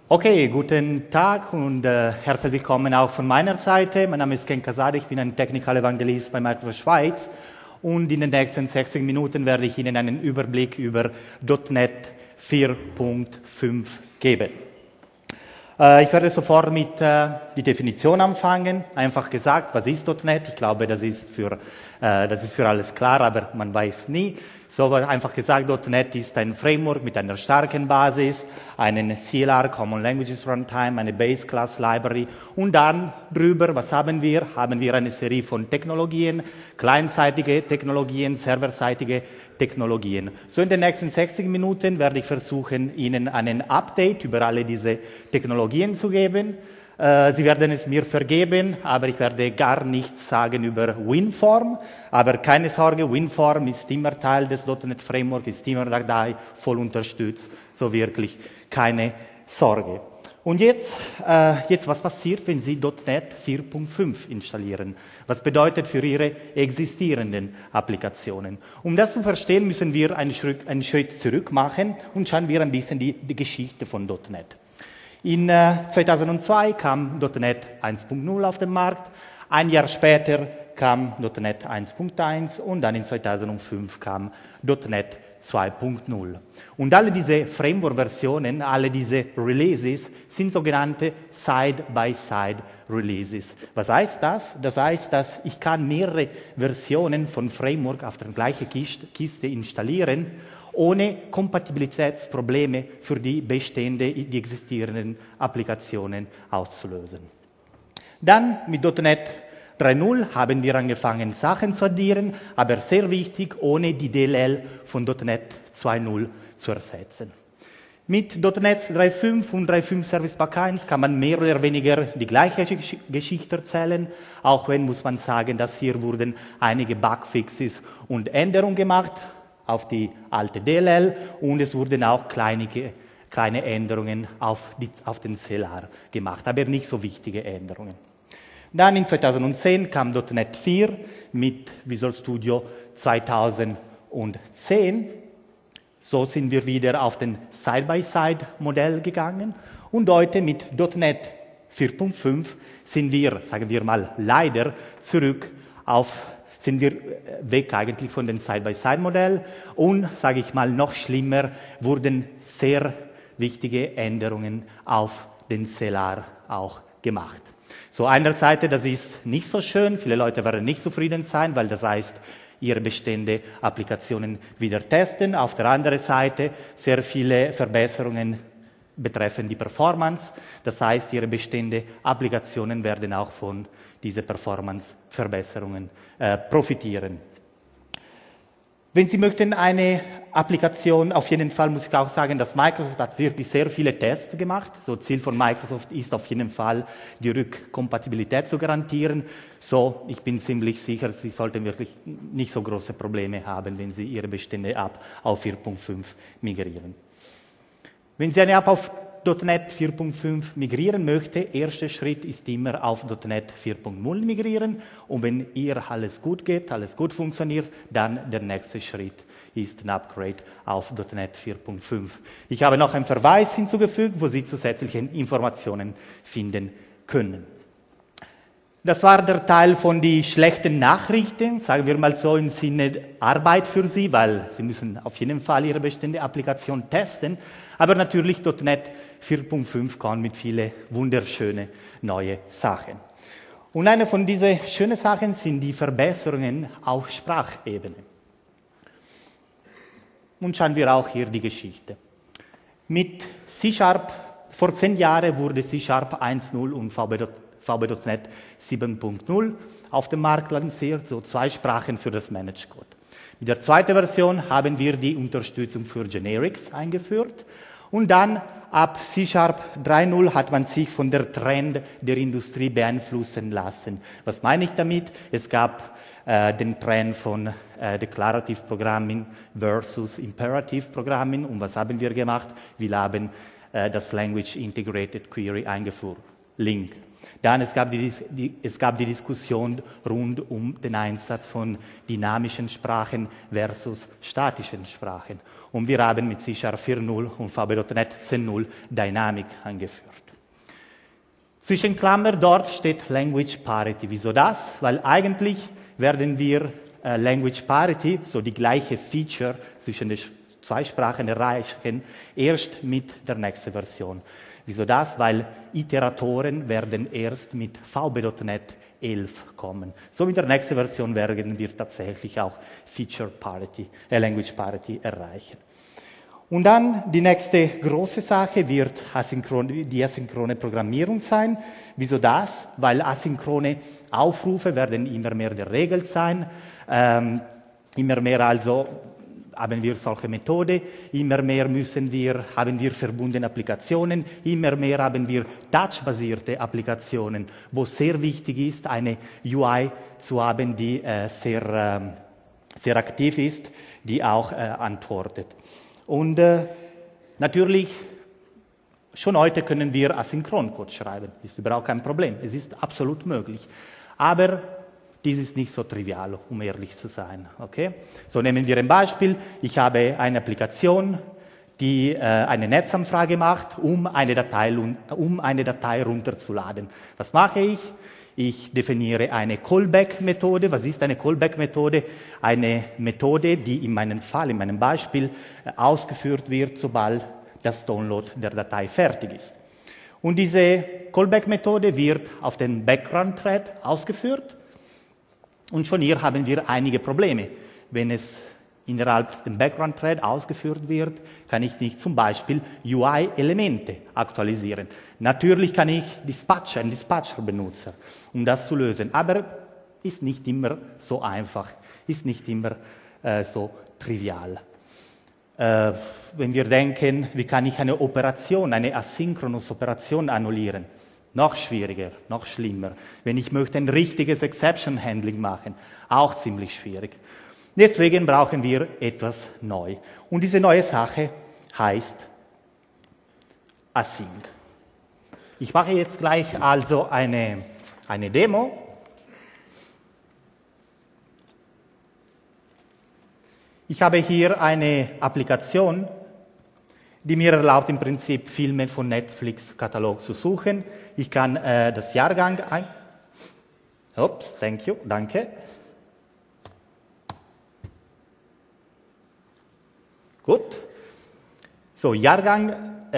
Okay, guten Tag und herzlich willkommen auch von meiner Seite. Mein Name ist Ken Casade, ich bin ein Technical Evangelist bei Microsoft Schweiz und in den nächsten 60 Minuten werde ich Ihnen einen Überblick über .NET 4.5 geben. Ich werde sofort mit der Definition anfangen. Einfach gesagt, was ist .NET? Ich glaube, das ist für alles klar, aber man weiß nie. So einfach gesagt, .NET ist ein Framework mit einer starken Basis, einen CLR, Common Languages Runtime, eine Base Class Library und dann drüber, was haben wir? Haben wir eine Serie von Technologien, clientseitige Technologien, serverseitige Technologien. So in den nächsten 60 Minuten werde ich versuchen, Ihnen einen Update über alle diese Technologien zu geben. Sie werden es mir vergeben, aber ich werde gar nichts sagen über WinForm. Aber keine Sorge, WinForm ist immer Teil des .NET Framework, ist immer dabei, voll unterstützt. So wirklich keine Sorge. Und jetzt was passiert, wenn Sie .NET 4.5 installieren? Was bedeutet für Ihre existierenden Applikationen? Um das zu verstehen, müssen wir einen Schritt zurück machen und schauen wir ein bisschen die Geschichte von .NET. In 2002 kam .NET 1.0 auf den Markt, ein Jahr später kam .NET 1.1 und dann in 2005 kam .NET 2.0. Und alle diese Framework-Versionen, alle diese Releases sind sogenannte Side-by-Side-Releases. Was heißt das? Das heißt, dass ich kann mehrere Versionen von Framework auf der gleichen Kiste installieren, ohne Kompatibilitätsprobleme für die existierenden Applikationen auszulösen. Dann mit .NET 3.0 haben wir angefangen, Sachen zu addieren, aber sehr wichtig, ohne die DLL von .NET 2.0 zu ersetzen. Mit .NET 3.5 und 3.5 Service Pack 1 kann man mehr oder weniger die gleiche Geschichte erzählen, auch wenn, muss man sagen, dass hier wurden einige Bugfixes und Änderungen gemacht auf die alte DLL und es wurden auch kleine Änderungen auf den CLR gemacht, aber nicht so wichtige Änderungen. Dann in 2010 kam .NET 4 mit Visual Studio 2010. So sind wir wieder auf den Side-by-Side-Modell gegangen und heute mit .NET 4.5 sind wir, sagen wir mal, leider sind wir weg eigentlich von dem Side-by-Side-Modell und, sage ich mal, noch schlimmer, wurden sehr wichtige Änderungen auf den CLR auch gemacht. So einerseits, das ist nicht so schön, viele Leute werden nicht zufrieden sein, weil das heißt, ihre bestehende Applikationen wieder testen. Auf der anderen Seite sehr viele Verbesserungen betreffen die Performance, das heißt, ihre bestehende Applikationen werden auch von diesen Performance-Verbesserungen profitieren. Wenn Sie möchten eine Applikation, auf jeden Fall muss ich auch sagen, dass Microsoft hat wirklich sehr viele Tests gemacht. So Ziel von Microsoft ist auf jeden Fall, die Rückkompatibilität zu garantieren. So, ich bin ziemlich sicher, Sie sollten wirklich nicht so große Probleme haben, wenn Sie Ihre bestehende App auf 4.5 migrieren. Wenn Sie eine App auf .NET 4.5 migrieren möchte, erster Schritt ist immer auf .NET 4.0 migrieren und wenn ihr alles gut geht, alles gut funktioniert, dann der nächste Schritt ist ein Upgrade auf .NET 4.5. Ich habe noch einen Verweis hinzugefügt, wo Sie zusätzliche Informationen finden können. Das war der Teil von den schlechten Nachrichten, sagen wir mal so im Sinne Arbeit für Sie, weil Sie müssen auf jeden Fall Ihre bestehende Applikation testen. Aber natürlich .NET 4.5 kommt mit vielen wunderschönen neuen Sachen. Und eine von diesen schönen Sachen sind die Verbesserungen auf Sprachebene. Und schauen wir auch hier die Geschichte. Mit C#, vor 10 Jahren wurde C# 1.0 und VB.NET 7.0 auf dem Markt lanciert, so 2 Sprachen für das Managed Code. Mit der zweiten Version haben wir die Unterstützung für Generics eingeführt und dann ab C# 3.0 hat man sich von der Trend der Industrie beeinflussen lassen. Was meine ich damit? Es gab den Trend von Declarative Programming versus Imperative Programming und was haben wir gemacht? Wir haben das Language Integrated Query eingeführt. Link. Dann es gab die Diskussion rund um den Einsatz von dynamischen Sprachen versus statischen Sprachen. Und wir haben mit C# 4.0 und VB.NET 10.0 Dynamik angeführt. Zwischen Klammer dort steht Language Parity. Wieso das? Weil eigentlich werden wir Language Parity, so die gleiche Feature zwischen den zwei Sprachen erreichen, erst mit der nächsten Version. Wieso das? Weil Iteratoren werden erst mit VB.NET 11 kommen. So mit der nächsten Version werden wir tatsächlich auch Feature Parity, Language Parity erreichen. Und dann die nächste große Sache wird die asynchrone Programmierung sein. Wieso das? Weil asynchrone Aufrufe werden immer mehr der Regel sein. Immer mehr also haben wir solche Methoden, immer mehr haben wir verbundene Applikationen, immer mehr haben wir touch-basierte Applikationen, wo sehr wichtig ist, eine UI zu haben, die sehr aktiv ist, die auch antwortet. Und natürlich, schon heute können wir Asynchroncode schreiben, ist überhaupt kein Problem, es ist absolut möglich. Aber dies ist nicht so trivial, um ehrlich zu sein. Okay? So nehmen wir ein Beispiel. Ich habe eine Applikation, die eine Netzanfrage macht, um eine Datei runterzuladen. Was mache ich? Ich definiere eine Callback-Methode. Was ist eine Callback-Methode? Eine Methode, die in meinem Beispiel, ausgeführt wird, sobald das Download der Datei fertig ist. Und diese Callback-Methode wird auf den Background-Thread ausgeführt. Und schon hier haben wir einige Probleme. Wenn es innerhalb des Background-Thread ausgeführt wird, kann ich nicht zum Beispiel UI-Elemente aktualisieren. Natürlich kann ich einen Dispatcher benutzen, um das zu lösen, aber ist nicht immer so einfach, ist nicht immer so trivial. Wenn wir denken, wie kann ich eine asynchronous Operation annullieren? Noch schwieriger, noch schlimmer. Wenn ich möchte ein richtiges Exception-Handling machen, auch ziemlich schwierig. Deswegen brauchen wir etwas neu. Und diese neue Sache heißt Async. Ich mache jetzt gleich also eine Demo. Ich habe hier eine Applikation, die mir erlaubt, im Prinzip Filme von Netflix-Katalog zu suchen. Ich kann das Jahrgang danke. Gut. So, Jahrgang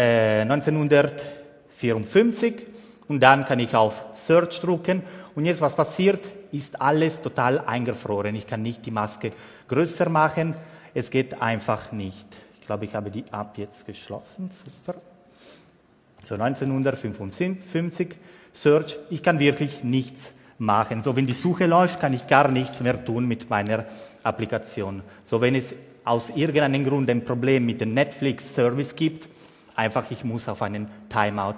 1954 und dann kann ich auf Search drücken und jetzt was passiert, ist alles total eingefroren. Ich kann nicht die Maske größer machen, es geht einfach nicht. Ich glaube, ich habe die App jetzt geschlossen. Super. So, 1955, Search. Ich kann wirklich nichts machen. So, wenn die Suche läuft, kann ich gar nichts mehr tun mit meiner Applikation. So, wenn es aus irgendeinem Grund ein Problem mit dem Netflix-Service gibt, einfach, ich muss auf einen Timeout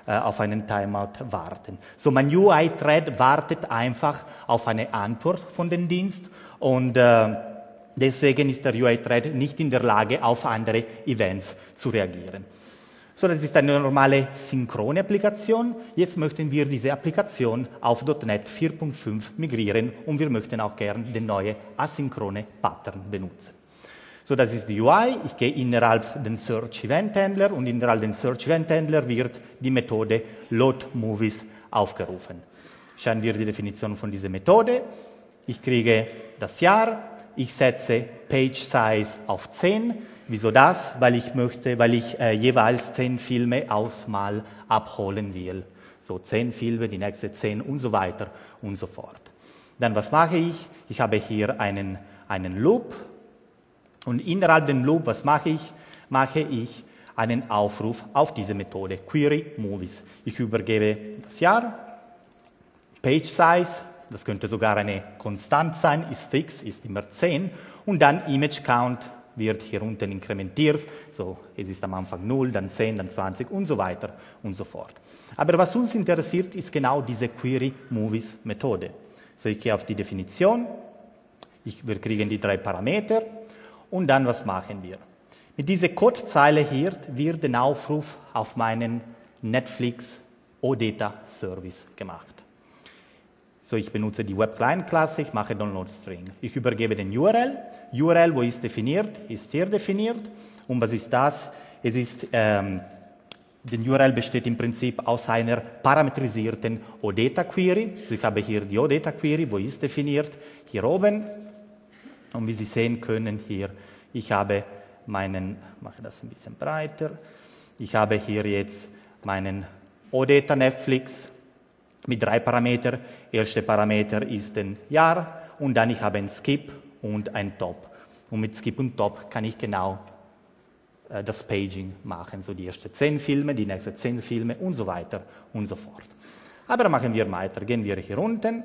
warten. So, mein UI-Thread wartet einfach auf eine Antwort von dem Dienst und deswegen ist der UI-Thread nicht in der Lage, auf andere Events zu reagieren. So, das ist eine normale synchrone Applikation. Jetzt möchten wir diese Applikation auf .NET 4.5 migrieren und wir möchten auch gerne den neuen asynchrone Pattern benutzen. So, das ist die UI. Ich gehe innerhalb den Search Event Handler und innerhalb den Search Event Handler wird die Methode Load Movies aufgerufen. Schauen wir die Definition von dieser Methode. Ich kriege das Jahr. Ich setze Page Size auf 10. Wieso das? Weil ich jeweils 10 Filme ausmal abholen will. So 10 Filme, die nächste 10 und so weiter und so fort. Dann was mache ich? Ich habe hier einen Loop und innerhalb dem Loop, was mache ich? Mache ich einen Aufruf auf diese Methode, Query Movies. Ich übergebe das Jahr, Page Size, das könnte sogar eine Konstant sein, ist fix, ist immer 10 und dann Image Count wird hier unten inkrementiert, so es ist am Anfang 0, dann 10, dann 20 und so weiter und so fort. Aber was uns interessiert, ist genau diese Query Movies Methode. So, ich gehe auf die Definition, wir kriegen die 3 Parameter und dann was machen wir? Mit dieser Codezeile hier wird der Aufruf auf meinen Netflix OData-Service gemacht. So, ich benutze die Web-Client-Klasse, ich mache Download-String. Ich übergebe den URL. URL, wo ist definiert? Ist hier definiert. Und was ist das? Es ist, den URL besteht im Prinzip aus einer parametrisierten OData-Query. Also ich habe hier die OData-Query, wo ist definiert? Hier oben. Und wie Sie sehen können, hier, ich habe meinen, mache das ein bisschen breiter, ich habe hier jetzt meinen OData Netflix mit 3 Parametern. Erster Parameter ist ein Jahr und dann ich habe ein Skip und ein Top. Und mit Skip und Top kann ich genau das Paging machen, so die ersten 10 Filme, die nächsten 10 Filme und so weiter und so fort. Aber machen wir weiter. Gehen wir hier unten,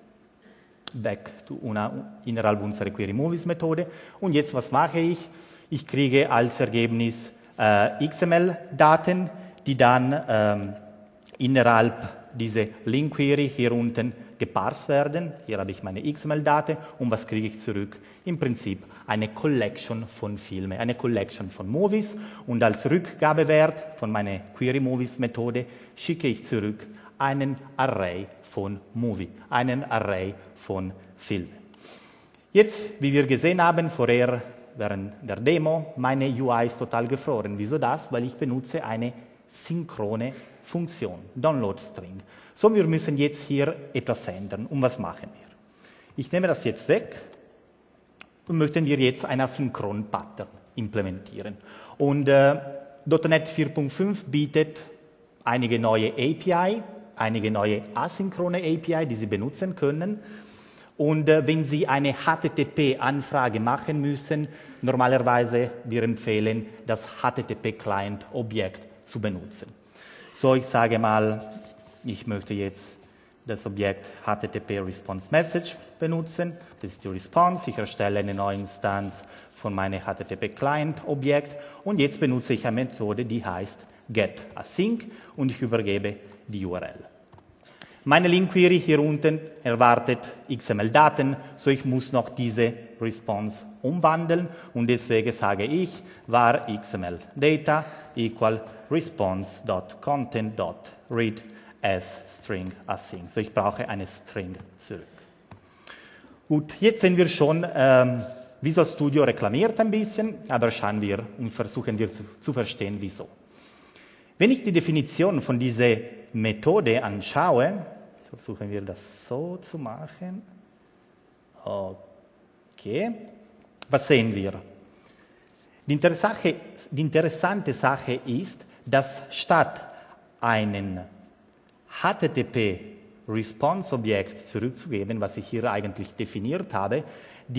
back to innerhalb unserer Query Movies Methode. Und jetzt, was mache ich? Ich kriege als Ergebnis XML-Daten, die dann innerhalb dieser Link-Query hier unten geparst werden. Hier habe ich meine XML-Daten und was kriege ich zurück? Im Prinzip eine Collection von Filmen, eine Collection von Movies und als Rückgabewert von meiner Query-Movies-Methode schicke ich zurück einen Array von Movie, einen Array von Filmen. Jetzt, wie wir gesehen haben vorher während der Demo, meine UI ist total gefroren. Wieso das? Weil ich benutze eine synchrone Funktion, Download String. So, wir müssen jetzt hier etwas ändern. Und was machen wir? Ich nehme das jetzt weg und möchten wir jetzt einen asynchronen Pattern implementieren. Und .NET 4.5 bietet einige neue API, einige neue asynchrone API, die Sie benutzen können. Und wenn Sie eine HTTP-Anfrage machen müssen, normalerweise wir empfehlen, das HTTP-Client-Objekt zu benutzen. So, ich sage mal, ich möchte jetzt das Objekt HTTP Response Message benutzen. Das ist die Response. Ich erstelle eine neue Instanz von meinem HTTP Client Objekt und jetzt benutze ich eine Methode, die heißt getAsync und ich übergebe die URL. Meine Link Query hier unten erwartet XML-Daten, so ich muss noch diese Response umwandeln und deswegen sage ich var XML Data equal response.content.read as string async. So ich brauche eine String zurück. Gut, jetzt sehen wir schon, Visual Studio reklamiert ein bisschen, aber schauen wir und versuchen wir zu verstehen, wieso. Wenn ich die Definition von dieser Methode anschaue, versuchen wir das so zu machen. Okay, was sehen wir? Die interessante Sache ist, dass statt einen HTTP-Response-Objekt zurückzugeben, was ich hier eigentlich definiert habe, die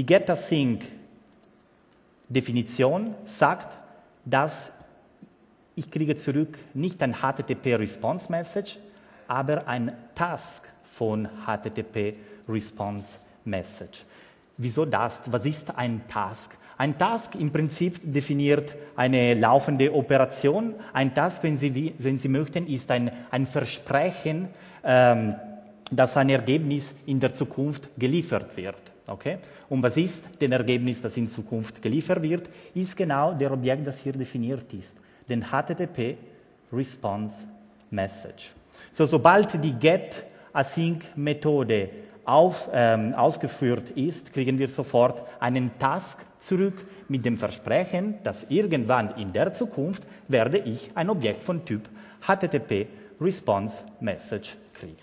getAsync-Definition sagt, dass ich kriege zurück nicht ein HTTP-Response-Message, aber ein Task von HTTP-Response-Message. Wieso das? Was ist ein Task? Ein Task im Prinzip definiert eine laufende Operation. Ein Task, wenn Sie möchten, ist ein Versprechen, dass ein Ergebnis in der Zukunft geliefert wird. Okay? Und was ist das Ergebnis, das in Zukunft geliefert wird? Ist genau der Objekt, das hier definiert ist, den HTTP Response Message. So, sobald die getAsync-Methode ausgeführt ist, kriegen wir sofort einen Task zurück mit dem Versprechen, dass irgendwann in der Zukunft werde ich ein Objekt von Typ HTTP Response Message kriegen.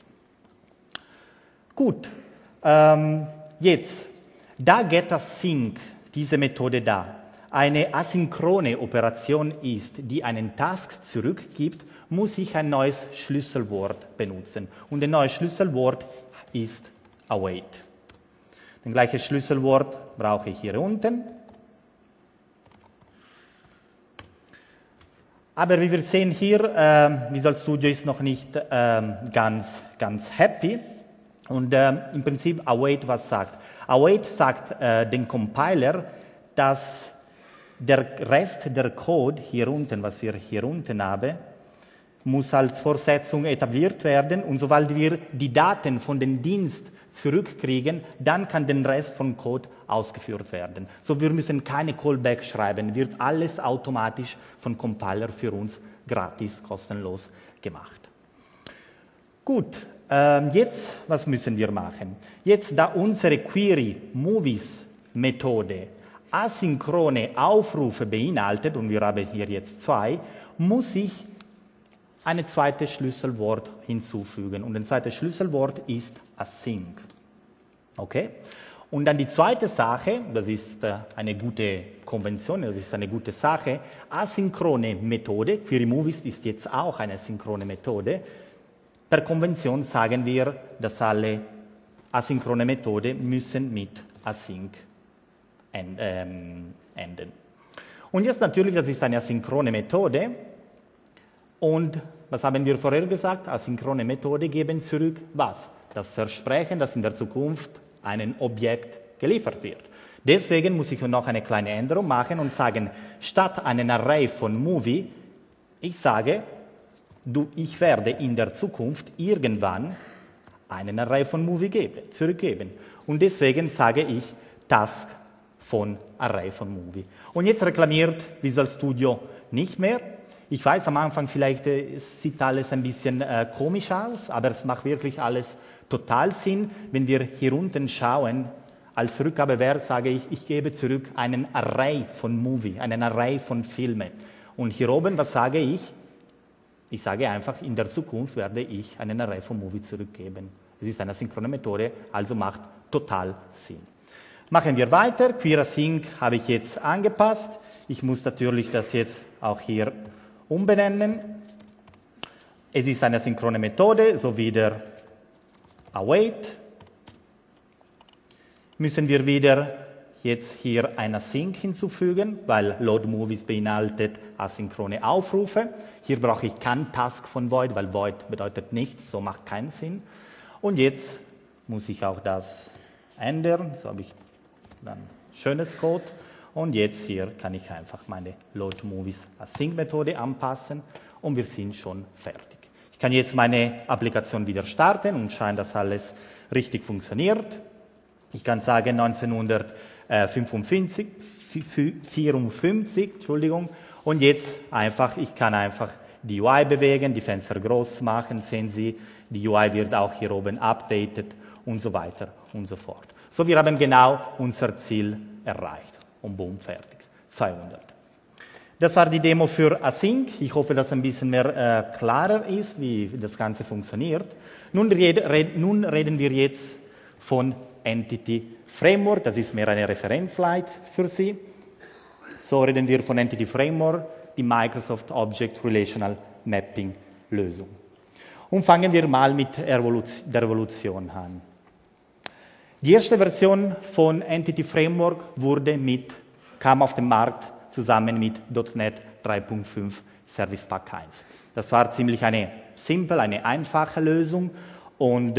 Gut, jetzt, da getAsync, diese Methode da, eine asynchrone Operation ist, die einen Task zurückgibt, muss ich ein neues Schlüsselwort benutzen. Und ein neues Schlüsselwort ist await. Das gleiche Schlüsselwort brauche ich hier unten. Aber wie wir sehen hier, Visual Studio ist noch nicht ganz happy. Und im Prinzip await was sagt? Await sagt dem Compiler, dass der Rest der Code hier unten, was wir hier unten haben, muss als Fortsetzung etabliert werden und sobald wir die Daten von dem Dienst zurückkriegen, dann kann der Rest vom Code ausgeführt werden. So, wir müssen keine Callbacks schreiben, wird alles automatisch vom Compiler für uns gratis, kostenlos gemacht. Gut, jetzt, was müssen wir machen? Jetzt, da unsere Query-Movies-Methode asynchrone Aufrufe beinhaltet, und wir haben hier jetzt 2, muss ich ein zweites Schlüsselwort hinzufügen. Und ein zweites Schlüsselwort ist async. Okay? Und dann die zweite Sache, das ist eine gute Konvention, das ist eine gute Sache, asynchrone Methode, QueryMovies ist jetzt auch eine synchrone Methode. Per Konvention sagen wir, dass alle asynchrone Methoden müssen mit async enden. Und jetzt natürlich, das ist eine asynchrone Methode. Und was haben wir vorher gesagt? Asynchrone Methode geben zurück was? Das Versprechen, dass in der Zukunft ein Objekt geliefert wird. Deswegen muss ich noch eine kleine Änderung machen und sagen, statt einem Array von Movie, ich sage, ich werde in der Zukunft irgendwann einen Array von Movie zurückgeben. Und deswegen sage ich Task von Array von Movie. Und jetzt reklamiert Visual Studio nicht mehr. Ich weiß, am Anfang vielleicht sieht alles ein bisschen komisch aus, aber es macht wirklich alles total Sinn. Wenn wir hier unten schauen, als Rückgabewert sage ich, ich gebe zurück einen Array von Movie, einen Array von Filmen. Und hier oben, was sage ich? Ich sage einfach, in der Zukunft werde ich einen Array von Movie zurückgeben. Es ist eine synchrone Methode, also macht total Sinn. Machen wir weiter. QueryAsync habe ich jetzt angepasst. Ich muss natürlich das jetzt auch hier umbenennen. Es ist eine synchrone Methode, so wie der await. Müssen wir wieder jetzt hier ein Async hinzufügen, weil LoadMovies beinhaltet asynchrone Aufrufe. Hier brauche ich kein Task von Void, weil Void bedeutet nichts, so macht keinen Sinn. Und jetzt muss ich auch das ändern, so habe ich dann schönes Code. Und jetzt hier kann ich einfach meine LoadMovies Async-Methode anpassen und wir sind schon fertig. Ich kann jetzt meine Applikation wieder starten und schauen, dass alles richtig funktioniert. Ich kann sagen 1954, und jetzt einfach, ich kann einfach die UI bewegen, die Fenster groß machen, sehen Sie, die UI wird auch hier oben updated und so weiter und so fort. So, wir haben genau unser Ziel erreicht und boom, fertig, 200. Das war die Demo für Async. Ich hoffe, dass ein bisschen mehr klarer ist, wie das Ganze funktioniert. Nun reden wir jetzt von Entity Framework. Das ist mehr eine Referenzslide für Sie. So reden wir von Entity Framework, die Microsoft Object Relational Mapping Lösung. Und fangen wir mal mit der Evolution an. Die erste Version von Entity Framework kam auf den Markt zusammen mit .NET 3.5 Service Pack 1. Das war ziemlich eine einfache Lösung und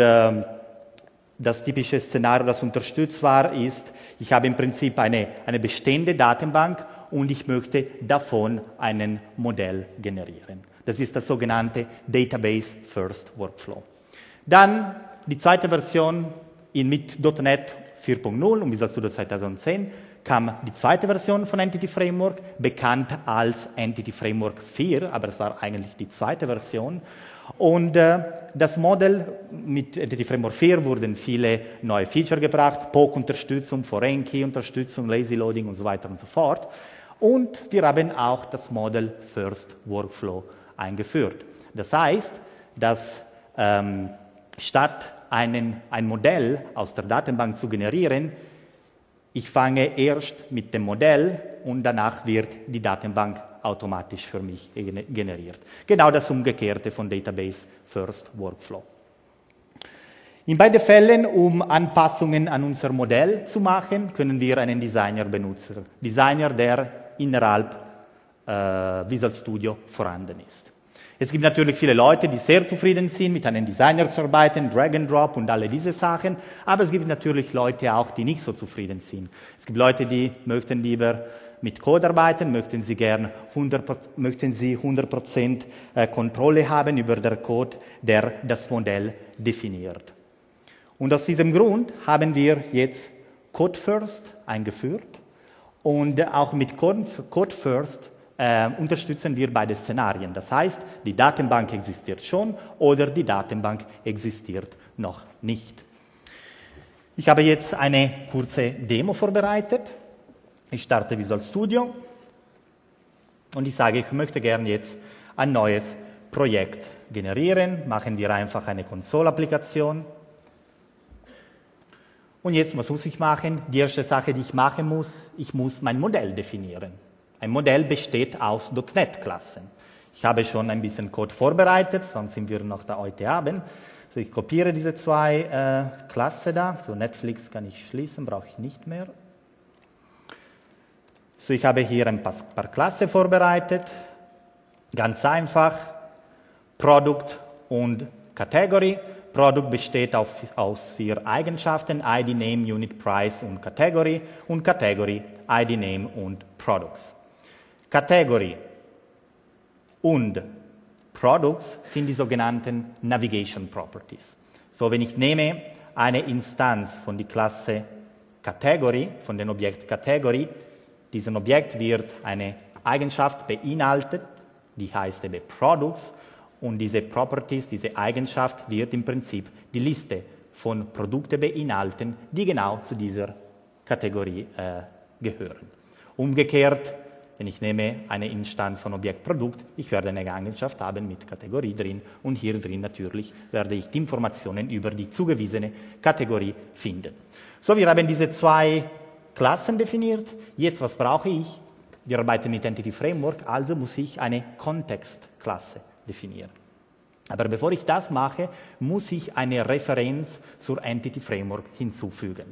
das typische Szenario, das unterstützt war, ist, ich habe im Prinzip eine bestehende Datenbank und ich möchte davon ein Modell generieren. Das ist das sogenannte Database First Workflow. Dann die zweite Version mit .NET 4.0 und Visual Studio 2010 kam die zweite Version von Entity Framework, bekannt als Entity Framework 4, aber es war eigentlich die zweite Version. Und das Modell mit Entity Framework 4 wurden viele neue Features gebracht, POC-Unterstützung, Foreign Key-Unterstützung, Lazy Loading und so weiter und so fort. Und wir haben auch das Model First Workflow eingeführt. Das heißt, dass statt ein Modell aus der Datenbank zu generieren, ich fange erst mit dem Modell und danach wird die Datenbank automatisch für mich generiert. Genau das Umgekehrte von Database First Workflow. In beiden Fällen, um Anpassungen an unser Modell zu machen, können wir einen Designer benutzen. Designer, der innerhalb Visual Studio vorhanden ist. Es gibt natürlich viele Leute, die sehr zufrieden sind, mit einem Designer zu arbeiten, Drag and Drop und alle diese Sachen. Aber es gibt natürlich Leute auch, die nicht so zufrieden sind. Es gibt Leute, die möchten lieber mit Code arbeiten, möchten sie 100% Kontrolle haben über den Code, der das Modell definiert. Und aus diesem Grund haben wir jetzt Code First eingeführt. Und auch mit Code First unterstützen wir beide Szenarien. Das heißt, die Datenbank existiert schon oder die Datenbank existiert noch nicht. Ich habe jetzt eine kurze Demo vorbereitet. Ich starte Visual Studio und ich sage, ich möchte gerne jetzt ein neues Projekt generieren. Machen wir einfach eine Console-Applikation. Und jetzt, was muss ich machen? Die erste Sache, die ich machen muss, ich muss mein Modell definieren. Ein Modell besteht aus .NET-Klassen. Ich habe schon ein bisschen Code vorbereitet, sonst sind wir noch da heute Abend. So, ich kopiere diese zwei Klassen da. So, Netflix kann ich schließen, brauche ich nicht mehr. So, ich habe hier ein paar Klassen vorbereitet. Ganz einfach. Product und Category. Product besteht aus 4 Eigenschaften, ID, Name, Unit, Price und Category. Und Category, ID, Name und Products. Category und Products sind die sogenannten Navigation Properties. So, wenn ich nehme eine Instanz von der Klasse Category, von dem Objekt Category, diesem Objekt wird eine Eigenschaft beinhaltet, die heißt eben Products, und diese Properties, diese Eigenschaft wird im Prinzip die Liste von Produkten beinhalten, die genau zu dieser Kategorie gehören. Umgekehrt, wenn ich nehme eine Instanz von Objekt Produkt, ich werde eine Eigenschaft haben mit Kategorie drin und hier drin natürlich werde ich die Informationen über die zugewiesene Kategorie finden. So, wir haben diese 2 Klassen definiert. Jetzt, was brauche ich? Wir arbeiten mit Entity Framework, also muss ich eine Kontextklasse definieren. Aber bevor ich das mache, muss ich eine Referenz zur Entity Framework hinzufügen.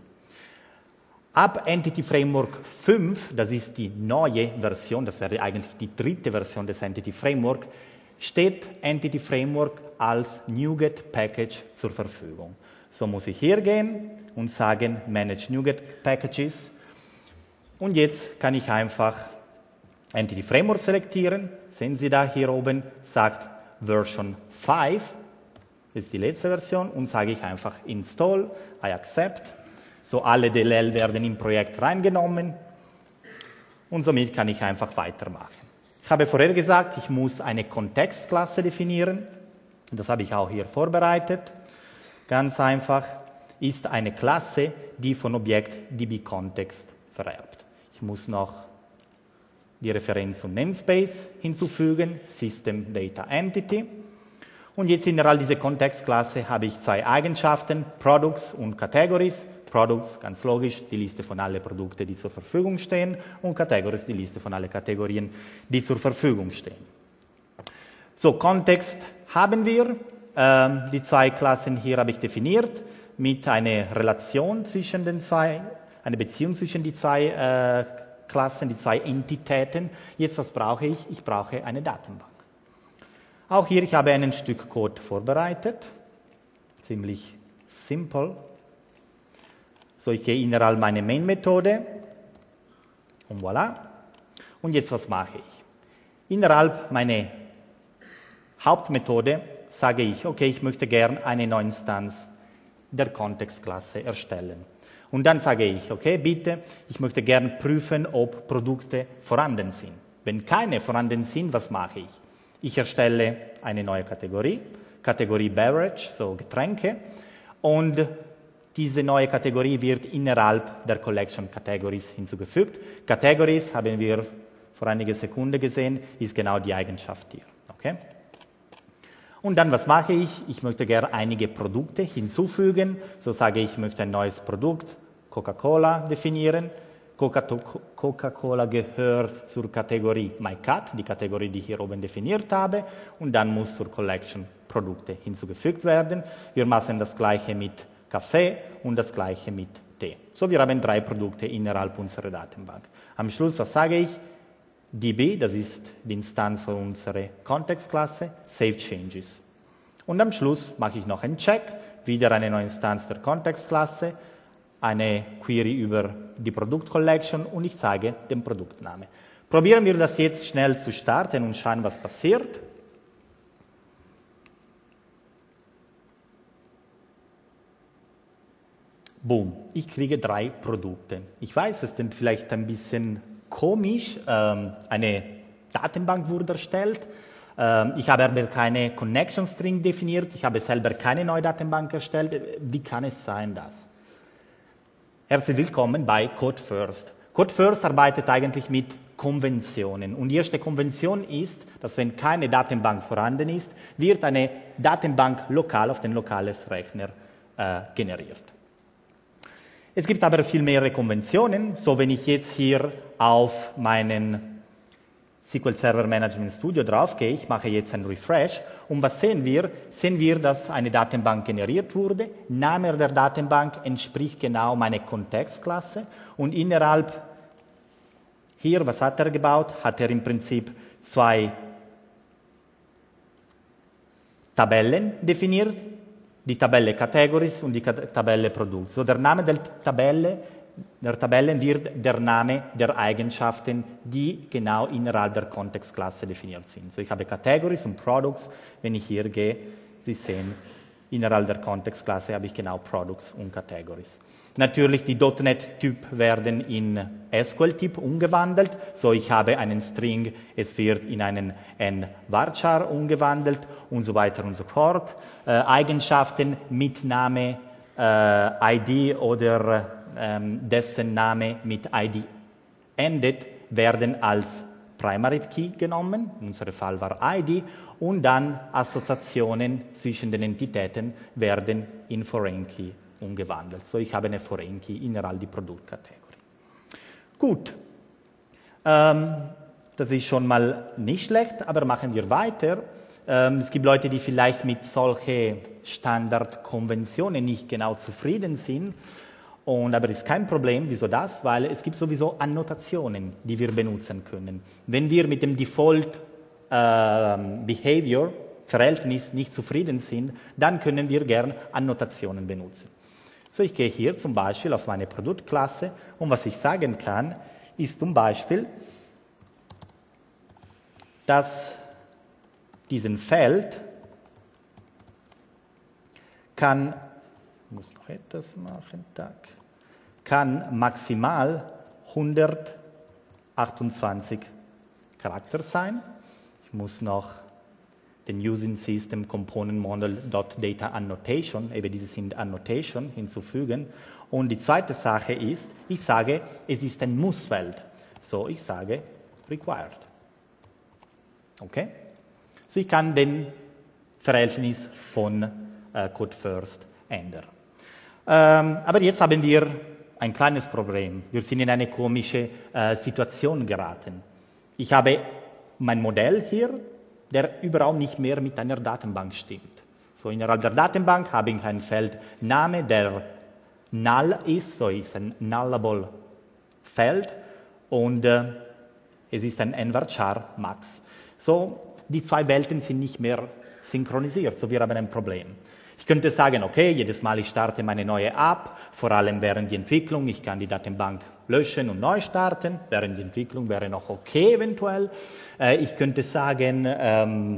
Ab Entity Framework 5, das ist die neue Version, das wäre eigentlich die 3. Version des Entity Framework, steht Entity Framework als NuGet Package zur Verfügung. So muss ich hier gehen und sagen Manage NuGet Packages. Und jetzt kann ich einfach Entity Framework selektieren. Sehen Sie da hier oben, sagt Version 5, das ist die letzte Version, und sage ich einfach Install, I accept. So, alle DLL werden im Projekt reingenommen und somit kann ich einfach weitermachen. Ich habe vorher gesagt, ich muss eine Kontextklasse definieren. Das habe ich auch hier vorbereitet. Ganz einfach, ist eine Klasse, die von Objekt DB-Kontext vererbt. Ich muss noch die Referenz und Namespace hinzufügen, System Data Entity. Und jetzt innerhalb dieser Kontextklasse habe ich 2 Eigenschaften, Products und Categories. Products, ganz logisch, die Liste von allen Produkten, die zur Verfügung stehen, und Categories, die Liste von allen Kategorien, die zur Verfügung stehen. So, Kontext haben wir. Die 2 Klassen hier habe ich definiert mit einer Relation zwischen den 2, eine Beziehung zwischen die 2 Klassen, die 2 Entitäten. Jetzt, was brauche ich? Ich brauche eine Datenbank. Auch hier, ich habe ein Stück Code vorbereitet. Ziemlich simpel. So, ich gehe innerhalb meiner Main-Methode und voilà. Und jetzt, was mache ich? Innerhalb meiner Hauptmethode sage ich, okay, ich möchte gerne eine neue Instanz der Kontextklasse erstellen. Und dann sage ich, okay, bitte, ich möchte gerne prüfen, ob Produkte vorhanden sind. Wenn keine vorhanden sind, was mache ich? Ich erstelle eine neue Kategorie, Kategorie Beverage, so Getränke, und diese neue Kategorie wird innerhalb der Collection Categories hinzugefügt. Categories, haben wir vor einigen Sekunden gesehen, ist genau die Eigenschaft hier. Okay? Und dann, was mache ich? Ich möchte gerne einige Produkte hinzufügen. So sage ich, ich möchte ein neues Produkt, Coca-Cola, definieren. Coca-Cola gehört zur Kategorie MyCat, die Kategorie, die ich hier oben definiert habe. Und dann muss zur Collection Produkte hinzugefügt werden. Wir machen das Gleiche mit Kaffee und das Gleiche mit Tee. So, wir haben 3 Produkte innerhalb unserer Datenbank. Am Schluss, was sage ich? DB, das ist die Instanz von unserer Kontextklasse, Save Changes. Und am Schluss mache ich noch einen Check, wieder eine neue Instanz der Kontextklasse, eine Query über die Produktcollection und ich zeige den Produktnamen. Probieren wir das jetzt schnell zu starten und schauen, was passiert. Boom, ich kriege 3 Produkte. Ich weiß, es ist vielleicht ein bisschen komisch, eine Datenbank wurde erstellt. Ich habe aber keine Connection String definiert, ich habe selber keine neue Datenbank erstellt. Wie kann es sein, das? Herzlich willkommen bei Code First. Code First arbeitet eigentlich mit Konventionen. Und die erste Konvention ist, dass wenn keine Datenbank vorhanden ist, wird eine Datenbank lokal auf den lokales Rechner generiert. Es gibt aber viel mehr Konventionen. So, wenn ich jetzt hier auf meinen SQL Server Management Studio draufgehe, ich mache jetzt einen Refresh und was sehen wir? Sehen wir, dass eine Datenbank generiert wurde. Name der Datenbank entspricht genau meiner Kontextklasse und innerhalb hier, was hat er gebaut? Hat er im Prinzip zwei Tabellen definiert, die Tabelle Categories und die Tabelle Produkt. So, der Name der Tabellen wird der Name der Eigenschaften, die genau innerhalb der Kontextklasse definiert sind. So, ich habe Categories und Products. Wenn ich hier gehe, Sie sehen, innerhalb der Kontextklasse habe ich genau Products und Categories. Natürlich, die .NET-Typ werden in SQL-Typ umgewandelt. So, ich habe einen String, es wird in einen Varchar umgewandelt und so weiter und so fort. Eigenschaften mit Name, ID oder dessen Name mit ID endet, werden als Primary Key genommen, in unserem Fall war ID, und dann Assoziationen zwischen den Entitäten werden in Foreign Key umgewandelt. So, ich habe eine Foreign Key innerhalb der Produktkategorie. Gut, das ist schon mal nicht schlecht, aber machen wir weiter. Es gibt Leute, die vielleicht mit solchen Standardkonventionen nicht genau zufrieden sind. Aber es ist kein Problem. Wieso das? Weil es gibt sowieso Annotationen, die wir benutzen können. Wenn wir mit dem Default Behavior, Verhältnis, nicht zufrieden sind, dann können wir gern Annotationen benutzen. So, ich gehe hier zum Beispiel auf meine Produktklasse und was ich sagen kann, ist zum Beispiel, dass diesen Feld kann, ich muss noch etwas machen, kann maximal 128 Charakter sein. Ich muss noch den Using System Component Model .data Annotation, eben diese sind Annotation, hinzufügen. Und die zweite Sache ist, ich sage, es ist ein Muss-Feld. So, ich sage required. Okay? So, ich kann den Verhältnis von Code First ändern. Aber jetzt haben wir ein kleines Problem. Wir sind in eine komische Situation geraten. Ich habe mein Modell hier, der überhaupt nicht mehr mit einer Datenbank stimmt. So, innerhalb der Datenbank habe ich ein Feld Name, der null ist, so ist ein nullable Feld und es ist ein Varchar Max. So, die zwei Welten sind nicht mehr synchronisiert, so wir haben ein Problem. Ich könnte sagen, okay, jedes Mal ich starte meine neue App, vor allem während der Entwicklung, ich kann die Datenbank löschen und neu starten, während der Entwicklung wäre noch okay eventuell. Ich könnte sagen,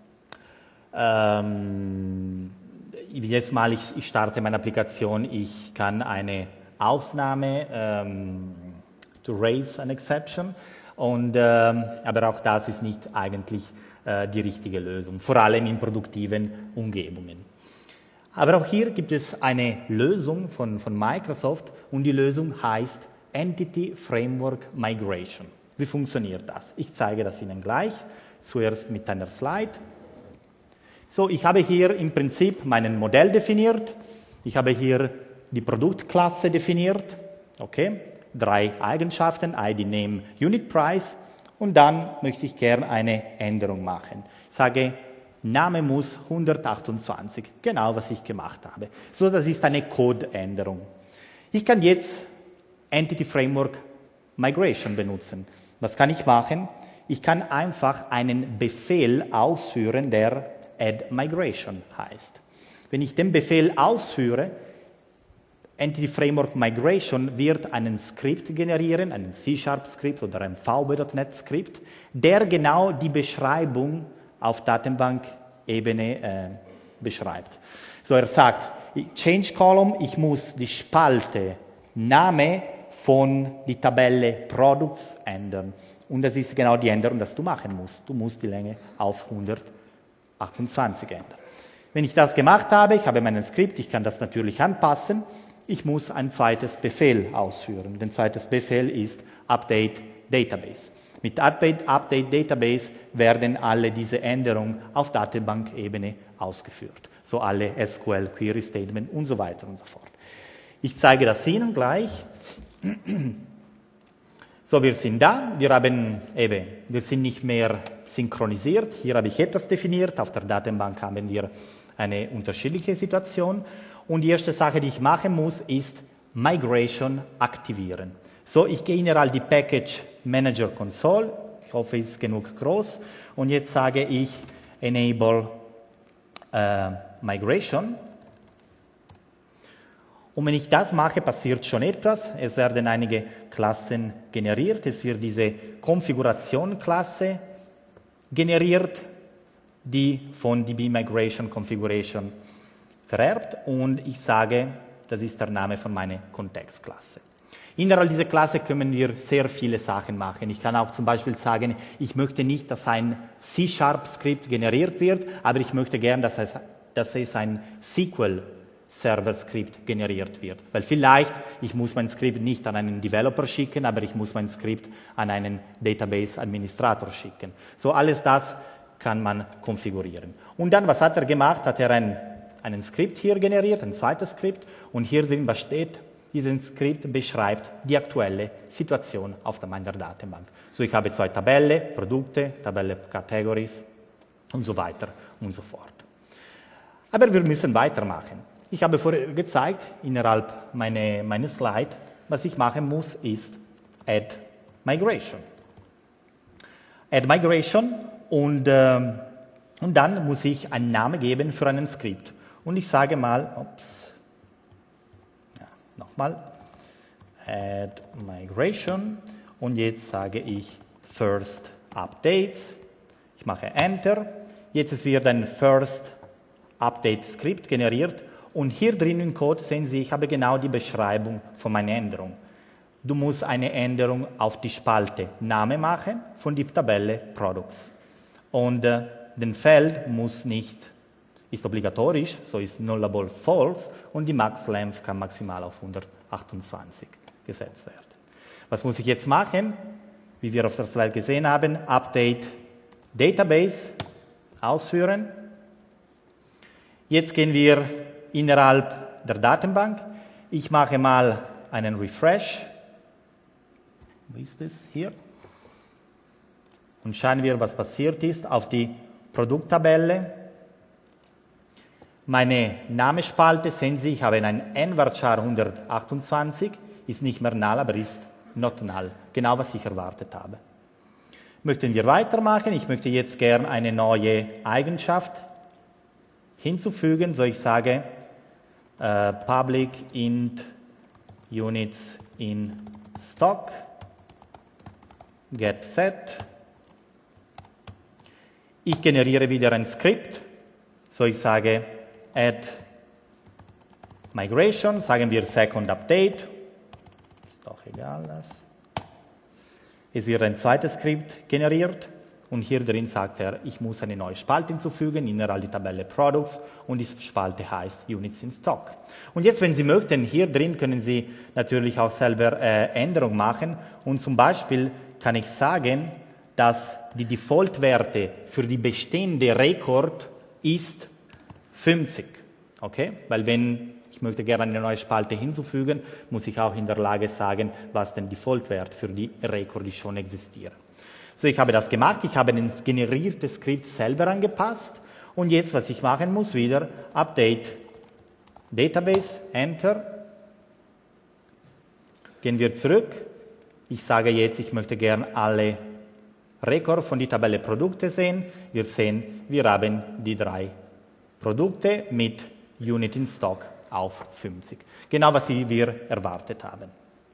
jedes Mal ich starte meine Applikation, ich kann eine Ausnahme, to raise an exception, aber auch das ist nicht eigentlich die richtige Lösung, vor allem in produktiven Umgebungen. Aber auch hier gibt es eine Lösung von Microsoft und die Lösung heißt Entity Framework Migration. Wie funktioniert das? Ich zeige das Ihnen gleich, zuerst mit einer Slide. So, ich habe hier im Prinzip mein Modell definiert, ich habe hier die Produktklasse definiert, okay, 3 Eigenschaften, ID, Name, Unit Price und dann möchte ich gerne eine Änderung machen. Ich sage, Name muss 128, genau was ich gemacht habe. So, das ist eine Codeänderung. Ich kann jetzt Entity Framework Migration benutzen. Was kann ich machen? Ich kann einfach einen Befehl ausführen, der Add Migration heißt. Wenn ich den Befehl ausführe, Entity Framework Migration wird einen Skript generieren, einen C#-Skript oder ein VB.NET-Skript, der genau die Beschreibung auf Datenbank-Ebene beschreibt. So, er sagt, Change Column, ich muss die Spalte Name von die Tabelle Products ändern. Und das ist genau die Änderung, die du machen musst. Du musst die Länge auf 128 ändern. Wenn ich das gemacht habe, ich habe mein Skript, ich kann das natürlich anpassen, ich muss ein zweites Befehl ausführen. Der zweite Befehl ist Update Database. Mit Update Database werden alle diese Änderungen auf Datenbankebene ausgeführt. So alle SQL, Query Statement und so weiter und so fort. Ich zeige das Ihnen gleich. So, wir sind da, wir sind nicht mehr synchronisiert. Hier habe ich etwas definiert, auf der Datenbank haben wir eine unterschiedliche Situation. Und die erste Sache, die ich machen muss, ist Migration aktivieren. So, ich gehe innerhalb die Package Manager Console, ich hoffe, es ist genug groß, und jetzt sage ich Enable Migration. Und wenn ich das mache, passiert schon etwas. Es werden einige Klassen generiert. Es wird diese Konfiguration-Klasse generiert, die von DB Migration Configuration vererbt. Und ich sage, das ist der Name von meiner Kontextklasse. Innerhalb dieser Klasse können wir sehr viele Sachen machen. Ich kann auch zum Beispiel sagen, ich möchte nicht, dass ein C#-Skript generiert wird, aber ich möchte gern, dass es ein SQL-Server-Skript generiert wird. Weil vielleicht, ich muss mein Skript nicht an einen Developer schicken, aber ich muss mein Skript an einen Database-Administrator schicken. So alles das kann man konfigurieren. Und dann, was hat er gemacht? Hat er einen Skript hier generiert, ein zweites Skript, und hier drin steht, dieses Skript beschreibt die aktuelle Situation auf meiner Datenbank. So, ich habe zwei Tabellen, Produkte, Tabelle Categories und so weiter und so fort. Aber wir müssen weitermachen. Ich habe vorher gezeigt, innerhalb meiner Slide, was ich machen muss, ist Add Migration. Add Migration und dann muss ich einen Namen geben für einen Skript. Und ich sage mal, nochmal, Add Migration, und jetzt sage ich First Updates. Ich mache Enter. Jetzt wird ein First Update Skript generiert, und hier drin im Code sehen Sie, ich habe genau die Beschreibung von meiner Änderung. Du musst eine Änderung auf die Spalte Name machen von der Tabelle Products. Und den Feld ist obligatorisch, so ist nullable false, und die Max Length kann maximal auf 128 gesetzt werden. Was muss ich jetzt machen? Wie wir auf der Slide gesehen haben, Update Database ausführen. Jetzt gehen wir innerhalb der Datenbank. Ich mache mal einen Refresh. Wo ist das? Hier. Und schauen wir, was passiert ist auf die Produkttabelle. Meine Namenspalte, sehen Sie, ich habe einen nvarchar 128, ist nicht mehr null, aber ist not null. Genau, was ich erwartet habe. Möchten wir weitermachen? Ich möchte jetzt gern eine neue Eigenschaft hinzufügen. So, ich sage public int units in stock get set. Ich generiere wieder ein Skript. So, ich sage Add Migration, sagen wir Second Update. Ist doch egal. Es wird ein zweites Skript generiert. Und hier drin sagt er, ich muss eine neue Spalte hinzufügen, innerhalb die Tabelle Products, und die Spalte heißt Units in Stock. Und jetzt, wenn Sie möchten, hier drin können Sie natürlich auch selber Änderungen machen, und zum Beispiel kann ich sagen, dass die Default-Werte für die bestehende Rekord ist 50. Okay? Weil wenn ich möchte gerne eine neue Spalte hinzufügen, muss ich auch in der Lage sagen, was der Default-Wert für die Rekord, die schon existieren. So, ich habe das gemacht, ich habe das generierte Skript selber angepasst, und jetzt, was ich machen muss, wieder Update Database, Enter. Gehen wir zurück. Ich sage jetzt, ich möchte gerne alle Rekord von der Tabelle Produkte sehen. Wir sehen, wir haben die 3 Produkte mit Unit in Stock auf 50. Genau, was wir erwartet haben.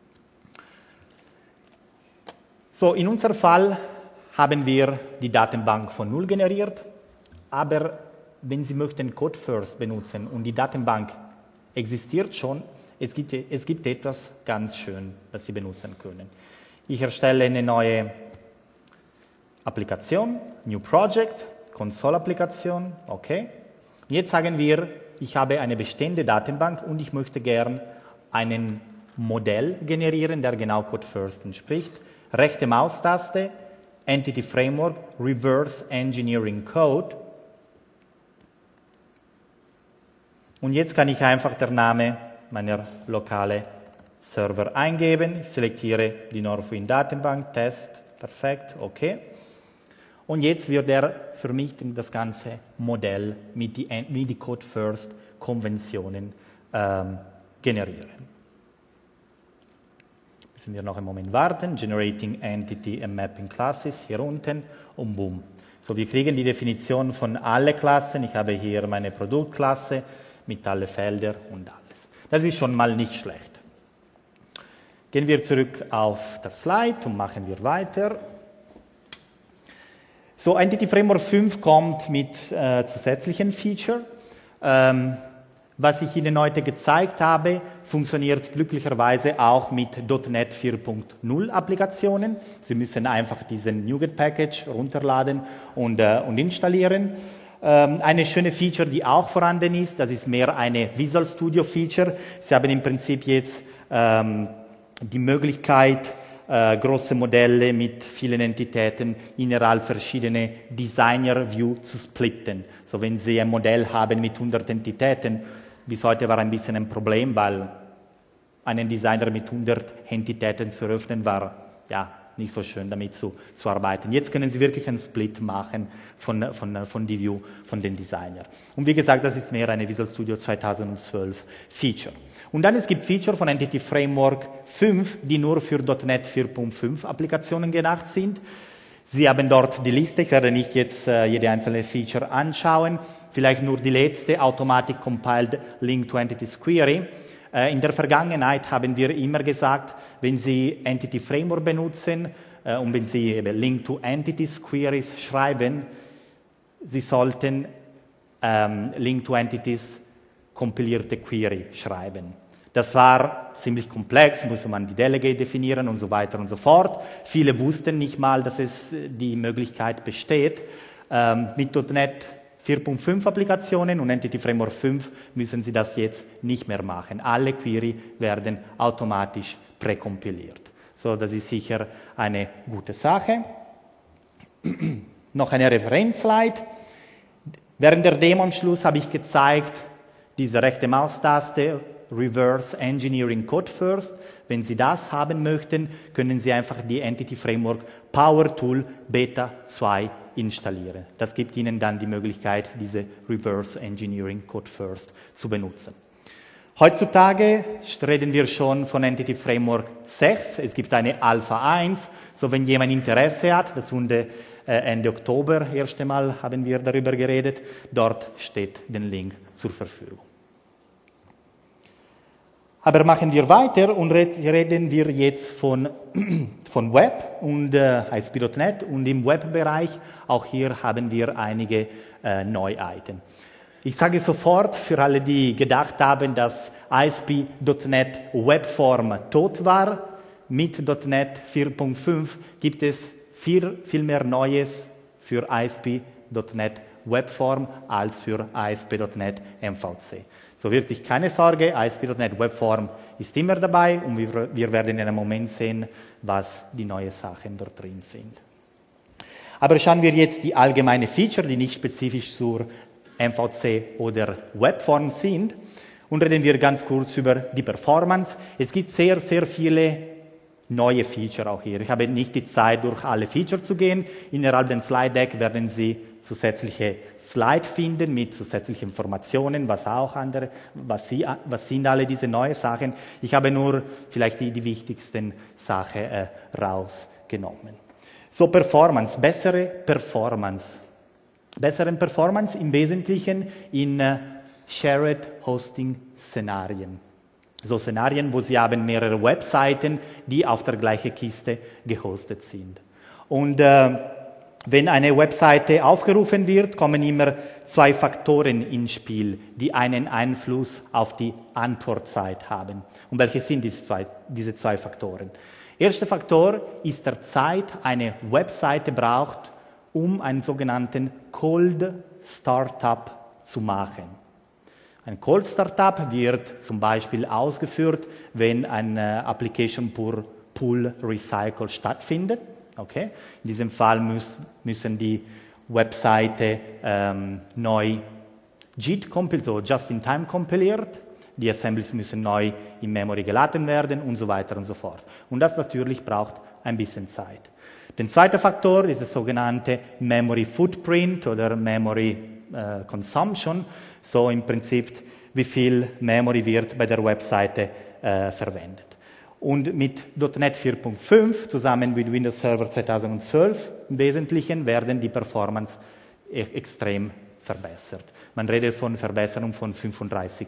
So, in unserem Fall haben wir die Datenbank von 0 generiert, aber wenn Sie möchten Code First benutzen und die Datenbank existiert schon, Es gibt etwas ganz schön, das Sie benutzen können. Ich erstelle eine neue Applikation, New Project, Console-Applikation, okay. Jetzt sagen wir, ich habe eine bestehende Datenbank und ich möchte gern einen Modell generieren, der genau Code First entspricht. Rechte Maustaste, Entity Framework, Reverse Engineering Code. Und jetzt kann ich einfach den Namen meiner lokalen Server eingeben. Ich selektiere die Northwind Datenbank, Test, perfekt, okay. Und jetzt wird er für mich das ganze Modell mit die Code First Konventionen generieren. Müssen wir noch einen Moment warten. Generating Entity and Mapping Classes hier unten und boom. So, wir kriegen die Definition von allen Klassen. Ich habe hier meine Produktklasse mit allen Feldern und alles. Das ist schon mal nicht schlecht. Gehen wir zurück auf das Slide und machen wir weiter. So, Entity Framework 5 kommt mit zusätzlichen Feature. Was ich Ihnen heute gezeigt habe, funktioniert glücklicherweise auch mit .NET 4.0 Applikationen. Sie müssen einfach diesen NuGet Package runterladen und installieren. Eine schöne Feature, die auch vorhanden ist, das ist mehr eine Visual Studio Feature. Sie haben im Prinzip jetzt die Möglichkeit, große Modelle mit vielen Entitäten innerhalb verschiedener Designer-View zu splitten. So, wenn Sie ein Modell haben mit 100 Entitäten, bis heute war ein bisschen ein Problem, weil einen Designer mit 100 Entitäten zu öffnen war, ja, nicht so schön damit zu arbeiten. Jetzt können Sie wirklich einen Split machen von die View von den Designer. Und wie gesagt, das ist mehr eine Visual Studio 2012 Feature. Und dann es gibt Feature von Entity Framework 5, die nur für .NET 4.5 Applikationen gedacht sind. Sie haben dort die Liste, ich werde nicht jetzt jede einzelne Feature anschauen, vielleicht nur die letzte, Automatic Compiled Link to Entities Query. In der Vergangenheit haben wir immer gesagt, wenn Sie Entity Framework benutzen und wenn Sie Link to Entities Queries schreiben, Sie sollten Link to Entities kompilierte Query schreiben. Das war ziemlich komplex, musste man die Delegate definieren und so weiter und so fort. Viele wussten nicht mal, dass es die Möglichkeit besteht. Mit .NET 4.5 Applikationen und Entity Framework 5 müssen Sie das jetzt nicht mehr machen. Alle Query werden automatisch präkompiliert. So, das ist sicher eine gute Sache. Noch eine Referenzslide. Während der Demo am Schluss habe ich gezeigt, diese rechte Maustaste, Reverse Engineering Code First. Wenn Sie das haben möchten, können Sie einfach die Entity Framework Power Tool Beta 2 installieren. Das gibt Ihnen dann die Möglichkeit, diese Reverse Engineering Code First zu benutzen. Heutzutage reden wir schon von Entity Framework 6. Es gibt eine Alpha 1. So, wenn jemand Interesse hat, das wurde Ende Oktober erst einmal haben wir darüber geredet, dort steht der Link zur Verfügung. Aber machen wir weiter und reden wir jetzt von Web und ASP.NET und im Webbereich, auch hier haben wir einige Neuheiten. Ich sage sofort, für alle, die gedacht haben, dass ASP.NET Webform tot war, mit .NET 4.5 gibt es viel mehr Neues für ASP.NET Webform als für ASP.NET MVC. So wirklich keine Sorge, ASP.NET Webform ist immer dabei und wir werden in einem Moment sehen, was die neuen Sachen dort drin sind. Aber schauen wir jetzt die allgemeinen Feature, die nicht spezifisch zur MVC oder Webform sind und reden wir ganz kurz über die Performance. Es gibt sehr viele neue Feature auch hier. Ich habe nicht die Zeit, durch alle Feature zu gehen. Innerhalb des Slide Deck werden Sie zusätzliche Slide finden mit zusätzlichen Informationen, was sind alle diese neuen Sachen. Ich habe nur vielleicht die wichtigsten Sachen rausgenommen. So, Performance, bessere Performance. Besseren Performance im Wesentlichen in Shared Hosting Szenarien. So Szenarien, wo Sie haben mehrere Webseiten, die auf der gleichen Kiste gehostet sind. Und Wenn eine Webseite aufgerufen wird, kommen immer zwei Faktoren ins Spiel, die einen Einfluss auf die Antwortzeit haben. Und welche sind diese zwei Faktoren? Erster Faktor ist der Zeit, eine Webseite braucht, um einen sogenannten Cold Startup zu machen. Ein Cold Startup wird zum Beispiel ausgeführt, wenn ein Application Pull Recycle stattfindet. Okay? In diesem Fall müssen die Webseite neu JIT kompiliert, so Just-in-Time kompiliert. Die Assemblies müssen neu in Memory geladen werden und so weiter und so fort. Und das natürlich braucht ein bisschen Zeit. Der zweite Faktor ist das sogenannte Memory Footprint oder Memory Consumption. So im Prinzip, wie viel Memory wird bei der Webseite verwendet. Und mit .NET 4.5 zusammen mit Windows Server 2012 im Wesentlichen werden die Performance extrem verbessert. Man redet von Verbesserung von 35%.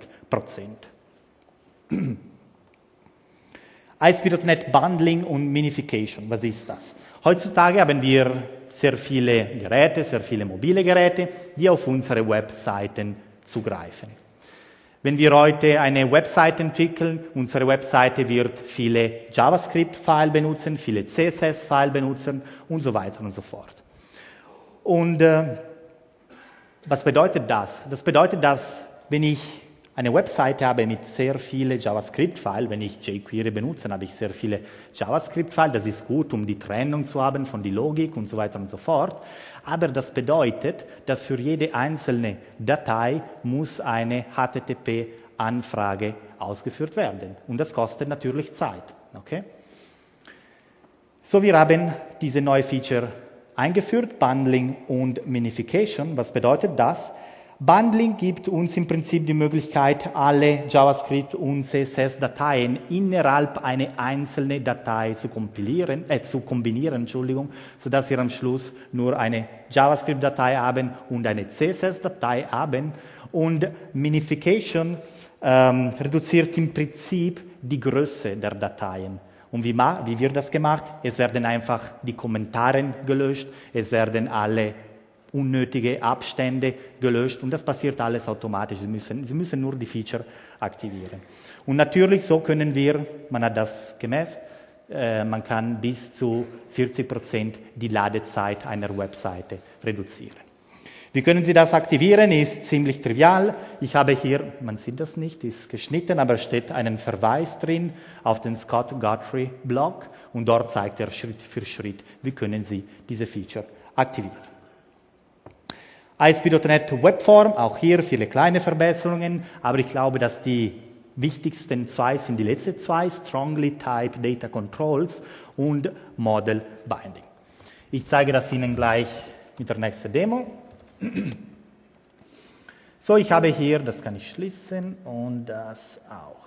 ASP.NET Bundling und Minification, was ist das? Heutzutage haben wir sehr viele Geräte, sehr viele mobile Geräte, die auf unsere Webseiten zugreifen. Wenn wir heute eine Website entwickeln, unsere Webseite wird viele JavaScript-Files benutzen, viele CSS-Files benutzen und so weiter und so fort. Und was bedeutet das? Das bedeutet, dass wenn ich eine Webseite habe mit sehr vielen JavaScript-Files, wenn ich jQuery benutze, habe ich sehr viele JavaScript-Files, das ist gut, um die Trennung zu haben von der Logik und so weiter und so fort. Aber das bedeutet, dass für jede einzelne Datei muss eine HTTP-Anfrage ausgeführt werden. Und das kostet natürlich Zeit. Okay? So, wir haben diese neue Feature eingeführt, Bundling und Minification. Was bedeutet das? Bundling gibt uns im Prinzip die Möglichkeit, alle JavaScript- und CSS-Dateien innerhalb einer einzelnen Datei zu kombinieren, sodass wir am Schluss nur eine JavaScript-Datei haben und eine CSS-Datei haben. Und Minification reduziert im Prinzip die Größe der Dateien. Und wie wird das gemacht? Es werden einfach die Kommentare gelöscht, es werden alle unnötige Abstände gelöscht und das passiert alles automatisch. Sie müssen nur die Feature aktivieren. Und natürlich, so können wir, man hat das gemessen, man kann bis zu 40% die Ladezeit einer Webseite reduzieren. Wie können Sie das aktivieren? Ist ziemlich trivial. Ich habe hier, man sieht das nicht, ist geschnitten, aber es steht einen Verweis drin auf den Scott Guthrie Blog und dort zeigt er Schritt für Schritt, wie können Sie diese Feature aktivieren. ASP.NET Webform, auch hier viele kleine Verbesserungen, aber ich glaube, dass die wichtigsten zwei sind die letzten zwei, Strongly Typed Data Controls und Model Binding. Ich zeige das Ihnen gleich mit der nächsten Demo. So, ich habe hier, das kann ich schließen und das auch.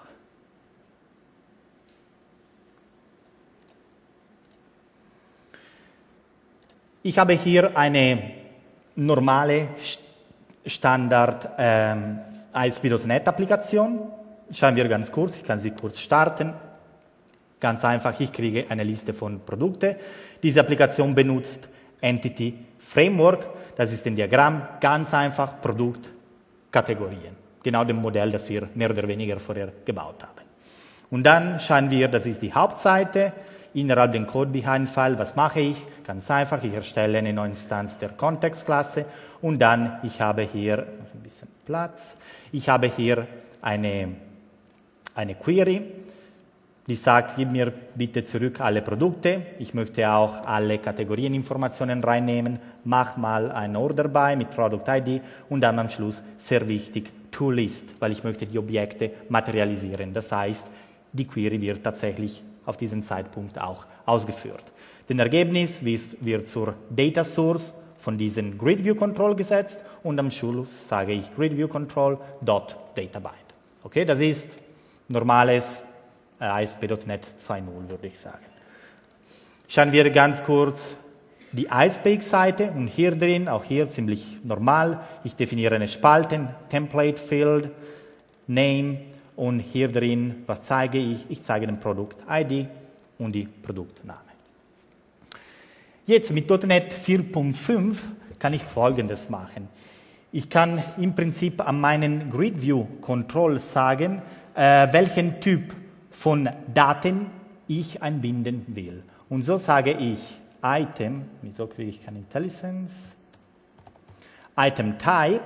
Ich habe hier eine normale Standard ASP.NET-Applikation. Schauen wir ganz kurz, ich kann sie kurz starten. Ganz einfach, ich kriege eine Liste von Produkten. Diese Applikation benutzt Entity Framework, das ist ein Diagramm, ganz einfach Produktkategorien. Genau dem Modell, das wir mehr oder weniger vorher gebaut haben. Und dann schauen wir, das ist die Hauptseite. Innerhalb den Code-Behind-File, was mache ich? Ganz einfach, ich erstelle eine neue Instanz der Kontextklasse und dann, ich habe hier noch ein bisschen Platz, ich habe hier eine Query, die sagt, gib mir bitte zurück alle Produkte, ich möchte auch alle Kategorieninformationen reinnehmen, mach mal ein Order by mit Product ID und dann am Schluss, sehr wichtig, ToList, weil ich möchte die Objekte materialisieren. Das heißt, die Query wird tatsächlich auf diesen Zeitpunkt auch ausgeführt. Das Ergebnis wird zur Data Source von diesem GridViewControl gesetzt und am Schluss sage ich GridViewControl.dataBind. Okay, das ist normales ASP.NET 2.0, würde ich sagen. Schauen wir ganz kurz die IcePake-Seite und hier drin, auch hier ziemlich normal, ich definiere eine Spalte, Template Field, Name, und hier drin, was zeige ich? Ich zeige den Produkt-ID und die Produktname. Jetzt mit .NET 4.5 kann ich Folgendes machen. Ich kann im Prinzip an meinen Grid View Control sagen, welchen Typ von Daten ich einbinden will. Und so sage ich Item, wieso kriege ich keine IntelliSense? Item Type.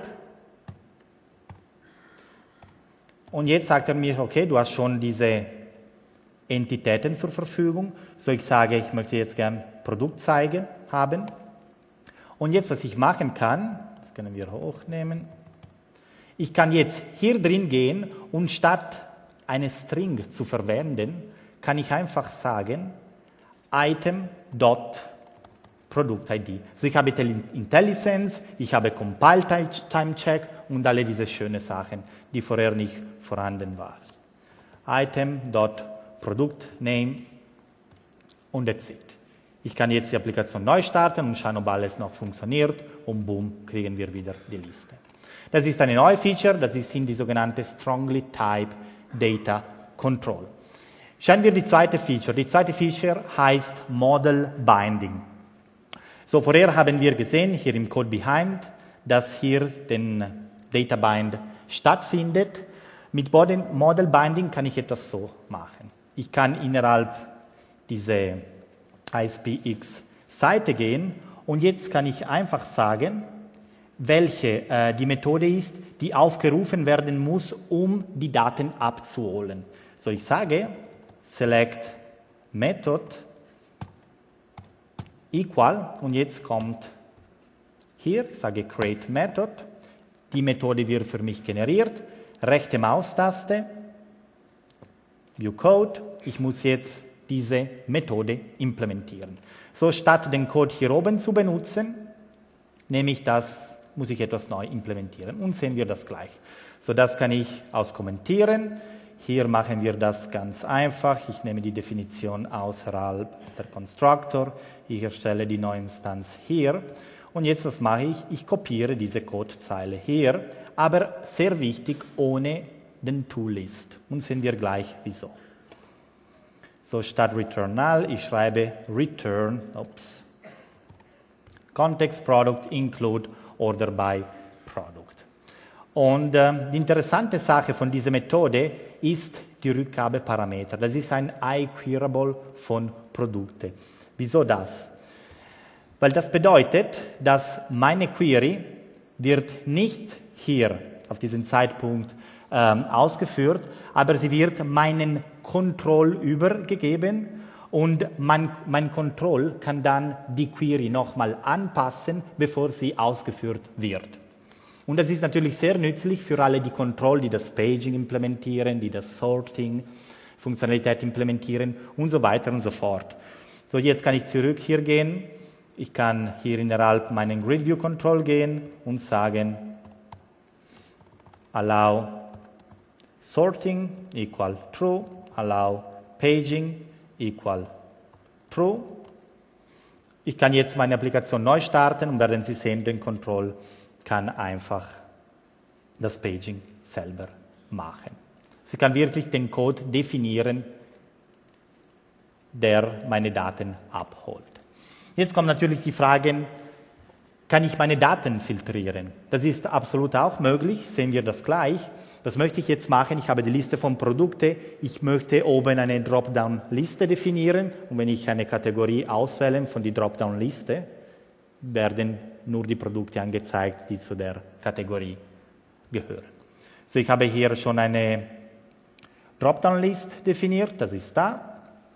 Und jetzt sagt er mir, okay, du hast schon diese Entitäten zur Verfügung. So ich sage, ich möchte jetzt gerne Produktzeige haben. Und jetzt, was ich machen kann, das können wir hochnehmen, ich kann jetzt hier drin gehen und statt eine String zu verwenden, kann ich einfach sagen, Item.ProductID. Also ich habe IntelliSense, ich habe Compile-Time-Check und alle diese schönen Sachen, die vorher nicht vorhanden waren. Item.ProductName und that's it. Ich kann jetzt die Applikation neu starten und schauen, ob alles noch funktioniert und boom, kriegen wir wieder die Liste. Das ist eine neue Feature, das sind die sogenannte Strongly Type Data Control. Schauen wir die zweite Feature. Die zweite Feature heißt Model Binding. So, vorher haben wir gesehen, hier im Code Behind, dass hier den Data Bind stattfindet. Mit Model Binding kann ich etwas so machen. Ich kann innerhalb dieser ISPX-Seite gehen und jetzt kann ich einfach sagen, welche die Methode ist, die aufgerufen werden muss, um die Daten abzuholen. So, ich sage select method equal und jetzt kommt hier, ich sage create method, die Methode wird für mich generiert, rechte Maustaste, view code, ich muss jetzt diese Methode implementieren. So, statt den Code hier oben zu benutzen, muss ich etwas neu implementieren und sehen wir das gleich. So, das kann ich auskommentieren. Hier machen wir das ganz einfach. Ich nehme die Definition außerhalb der Constructor. Ich erstelle die neue Instanz hier. Und jetzt, was mache ich? Ich kopiere diese Codezeile hier, aber sehr wichtig, ohne den ToList. Und sehen wir gleich, wieso. So, statt return null, ich schreibe return, context product include order by product. Und die interessante Sache von dieser Methode ist die Rückgabeparameter. Das ist ein iQueryable von Produkten. Wieso das? Weil das bedeutet, dass meine Query wird nicht hier auf diesen Zeitpunkt ausgeführt, aber sie wird meinen Control übergegeben und mein Control kann dann die Query nochmal anpassen, bevor sie ausgeführt wird. Und das ist natürlich sehr nützlich für alle die Control, die das Paging implementieren, die das Sorting, Funktionalität implementieren und so weiter und so fort. So, jetzt kann ich zurück hier gehen. Ich kann hier innerhalb meinen Grid View Control gehen und sagen, allow sorting equal true, allow paging equal true. Ich kann jetzt meine Applikation neu starten und werden Sie sehen, den Control kann einfach das Paging selber machen. Sie kann wirklich den Code definieren, der meine Daten abholt. Jetzt kommen natürlich die Fragen, kann ich meine Daten filtrieren? Das ist absolut auch möglich, sehen wir das gleich. Was möchte ich jetzt machen? Ich habe die Liste von Produkten, ich möchte oben eine Dropdown-Liste definieren und wenn ich eine Kategorie auswähle von der Dropdown-Liste, werden nur die Produkte angezeigt, die zu der Kategorie gehören. So, ich habe hier schon eine Dropdown-List definiert, das ist da.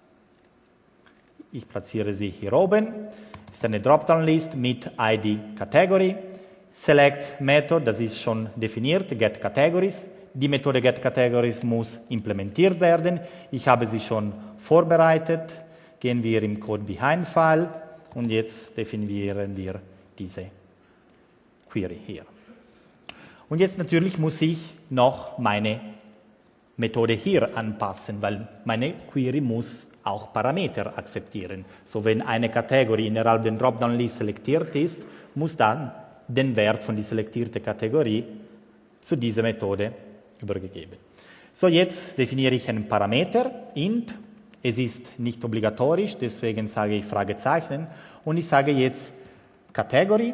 Ich platziere sie hier oben. Das ist eine Dropdown-List mit ID-Category. Select Method, das ist schon definiert, Get Categories. Die Methode Get Categories muss implementiert werden. Ich habe sie schon vorbereitet. Gehen wir im Code Behind File und jetzt definieren wir diese Query hier. Und jetzt natürlich muss ich noch meine Methode hier anpassen, weil meine Query muss auch Parameter akzeptieren. So, wenn eine Kategorie innerhalb der Dropdown-List selektiert ist, muss dann den Wert von der selektierten Kategorie zu dieser Methode übergegeben. So, jetzt definiere ich einen Parameter, int. Es ist nicht obligatorisch, deswegen sage ich Fragezeichen. und ich sage jetzt Category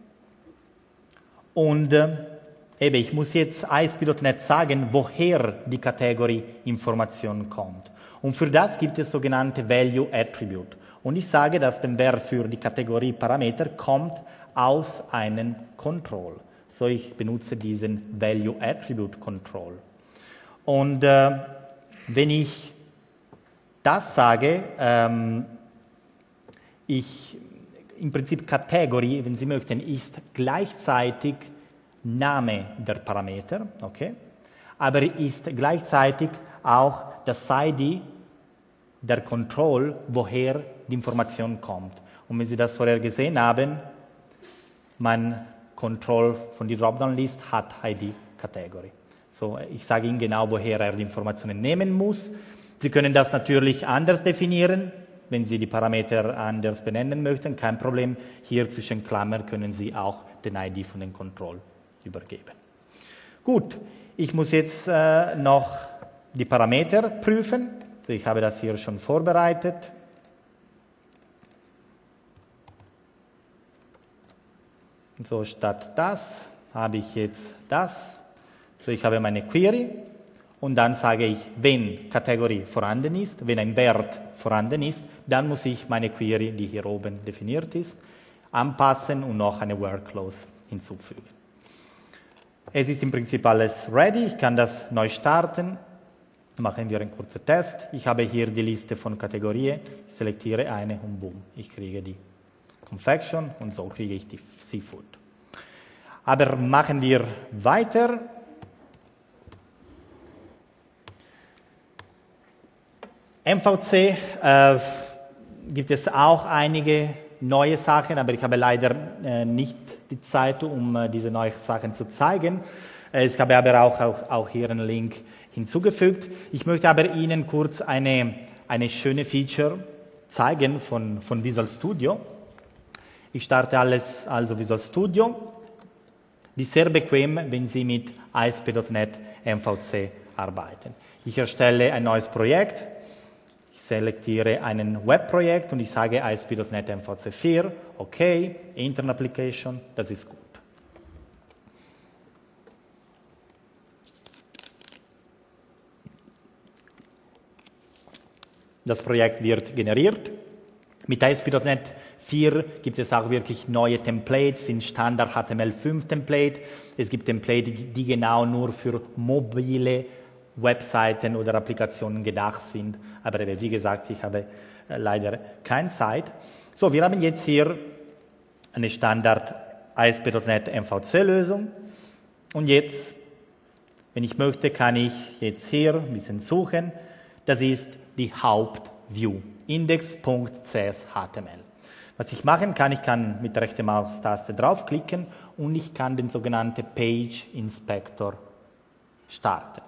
und ich muss jetzt ASP.NET sagen, woher die Kategorie-Information kommt. Und für das gibt es sogenannte Value Attribute. Und ich sage, dass der Wert für die Kategorie-Parameter kommt aus einem Control. So, ich benutze diesen Value Attribute Control. Und wenn ich das sage, im Prinzip Kategorie, wenn Sie möchten, ist gleichzeitig Name der Parameter, okay? Aber ist gleichzeitig auch das ID der Control, woher die Information kommt. Und wenn Sie das vorher gesehen haben, mein Control von der Dropdown-List hat ID Category. So, ich sage Ihnen genau, woher er die Informationen nehmen muss. Sie können das natürlich anders definieren, wenn Sie die Parameter anders benennen möchten, kein Problem. Hier zwischen Klammern können Sie auch den ID von dem Control übergeben. Gut, ich muss jetzt noch die Parameter prüfen. Ich habe das hier schon vorbereitet. So, statt das habe ich jetzt das. So, ich habe meine Query und dann sage ich, wenn Kategorie vorhanden ist, wenn ein Wert vorhanden ist, dann muss ich meine Query, die hier oben definiert ist, anpassen und noch eine Where Clause hinzufügen. Es ist im Prinzip alles ready, ich kann das neu starten. Machen wir einen kurzen Test. Ich habe hier die Liste von Kategorien, ich selektiere eine und boom, ich kriege die Confection und so kriege ich die Seafood. Aber machen wir weiter. MVC gibt es auch einige neue Sachen, aber ich habe leider nicht die Zeit, um diese neuen Sachen zu zeigen. Ich habe aber auch hier einen Link hinzugefügt. Ich möchte aber Ihnen kurz eine schöne Feature zeigen von Visual Studio. Ich starte also Visual Studio. Die ist sehr bequem, wenn Sie mit ASP.NET MVC arbeiten. Ich erstelle ein neues Projekt. Ich selektiere ein Webprojekt und ich sage ASP.NET MVC 4, okay, Intern Application, das ist gut. Das Projekt wird generiert. Mit ASP.NET 4 gibt es auch wirklich neue Templates, sind Standard HTML5 Template. Es gibt Templates, die genau nur für mobile Webseiten oder Applikationen gedacht sind. Aber wie gesagt, ich habe leider keine Zeit. So, wir haben jetzt hier eine Standard ASP.NET MVC-Lösung. Und jetzt, wenn ich möchte, kann ich jetzt hier ein bisschen suchen. Das ist die Hauptview, index.cshtml. Was ich machen kann, ich kann mit der rechten Maustaste draufklicken und ich kann den sogenannten Page Inspector starten.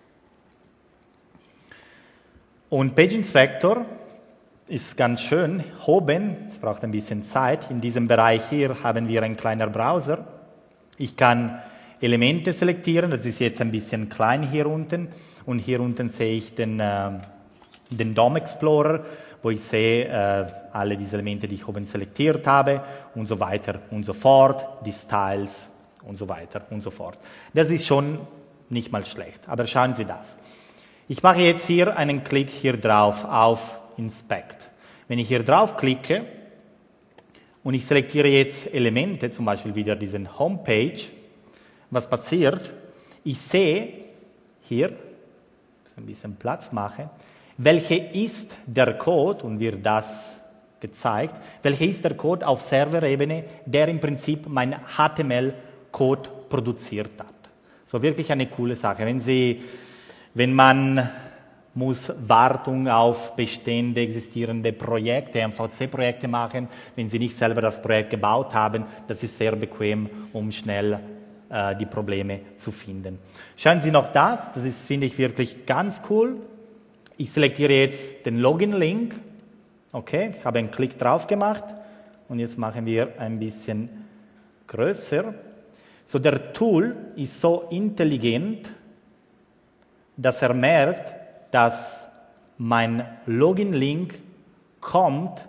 Und Page Inspector ist ganz schön. Oben, es braucht ein bisschen Zeit, in diesem Bereich hier haben wir einen kleinen Browser. Ich kann Elemente selektieren, das ist jetzt ein bisschen klein hier unten. Und hier unten sehe ich den DOM Explorer, wo ich sehe alle diese Elemente, die ich oben selektiert habe und so weiter und so fort, die Styles und so weiter und so fort. Das ist schon nicht mal schlecht, aber schauen Sie das. Ich mache jetzt hier einen Klick hier drauf auf Inspect. Wenn ich hier drauf klicke und ich selektiere jetzt Elemente, zum Beispiel wieder diesen Homepage, was passiert? Ich sehe hier, ein bisschen Platz mache, welcher ist der Code, und wird das gezeigt, welcher ist der Code auf Serverebene, der im Prinzip mein HTML-Code produziert hat. So wirklich eine coole Sache. Wenn man muss Wartung auf bestehende, existierende Projekte, MVC-Projekte machen, wenn Sie nicht selber das Projekt gebaut haben, das ist sehr bequem, um schnell die Probleme zu finden. Schauen Sie noch das ist, finde ich, wirklich ganz cool. Ich selektiere jetzt den Login-Link. Okay, ich habe einen Klick drauf gemacht und jetzt machen wir ein bisschen größer. So, der Tool ist so intelligent, dass er merkt, dass mein Login-Link kommt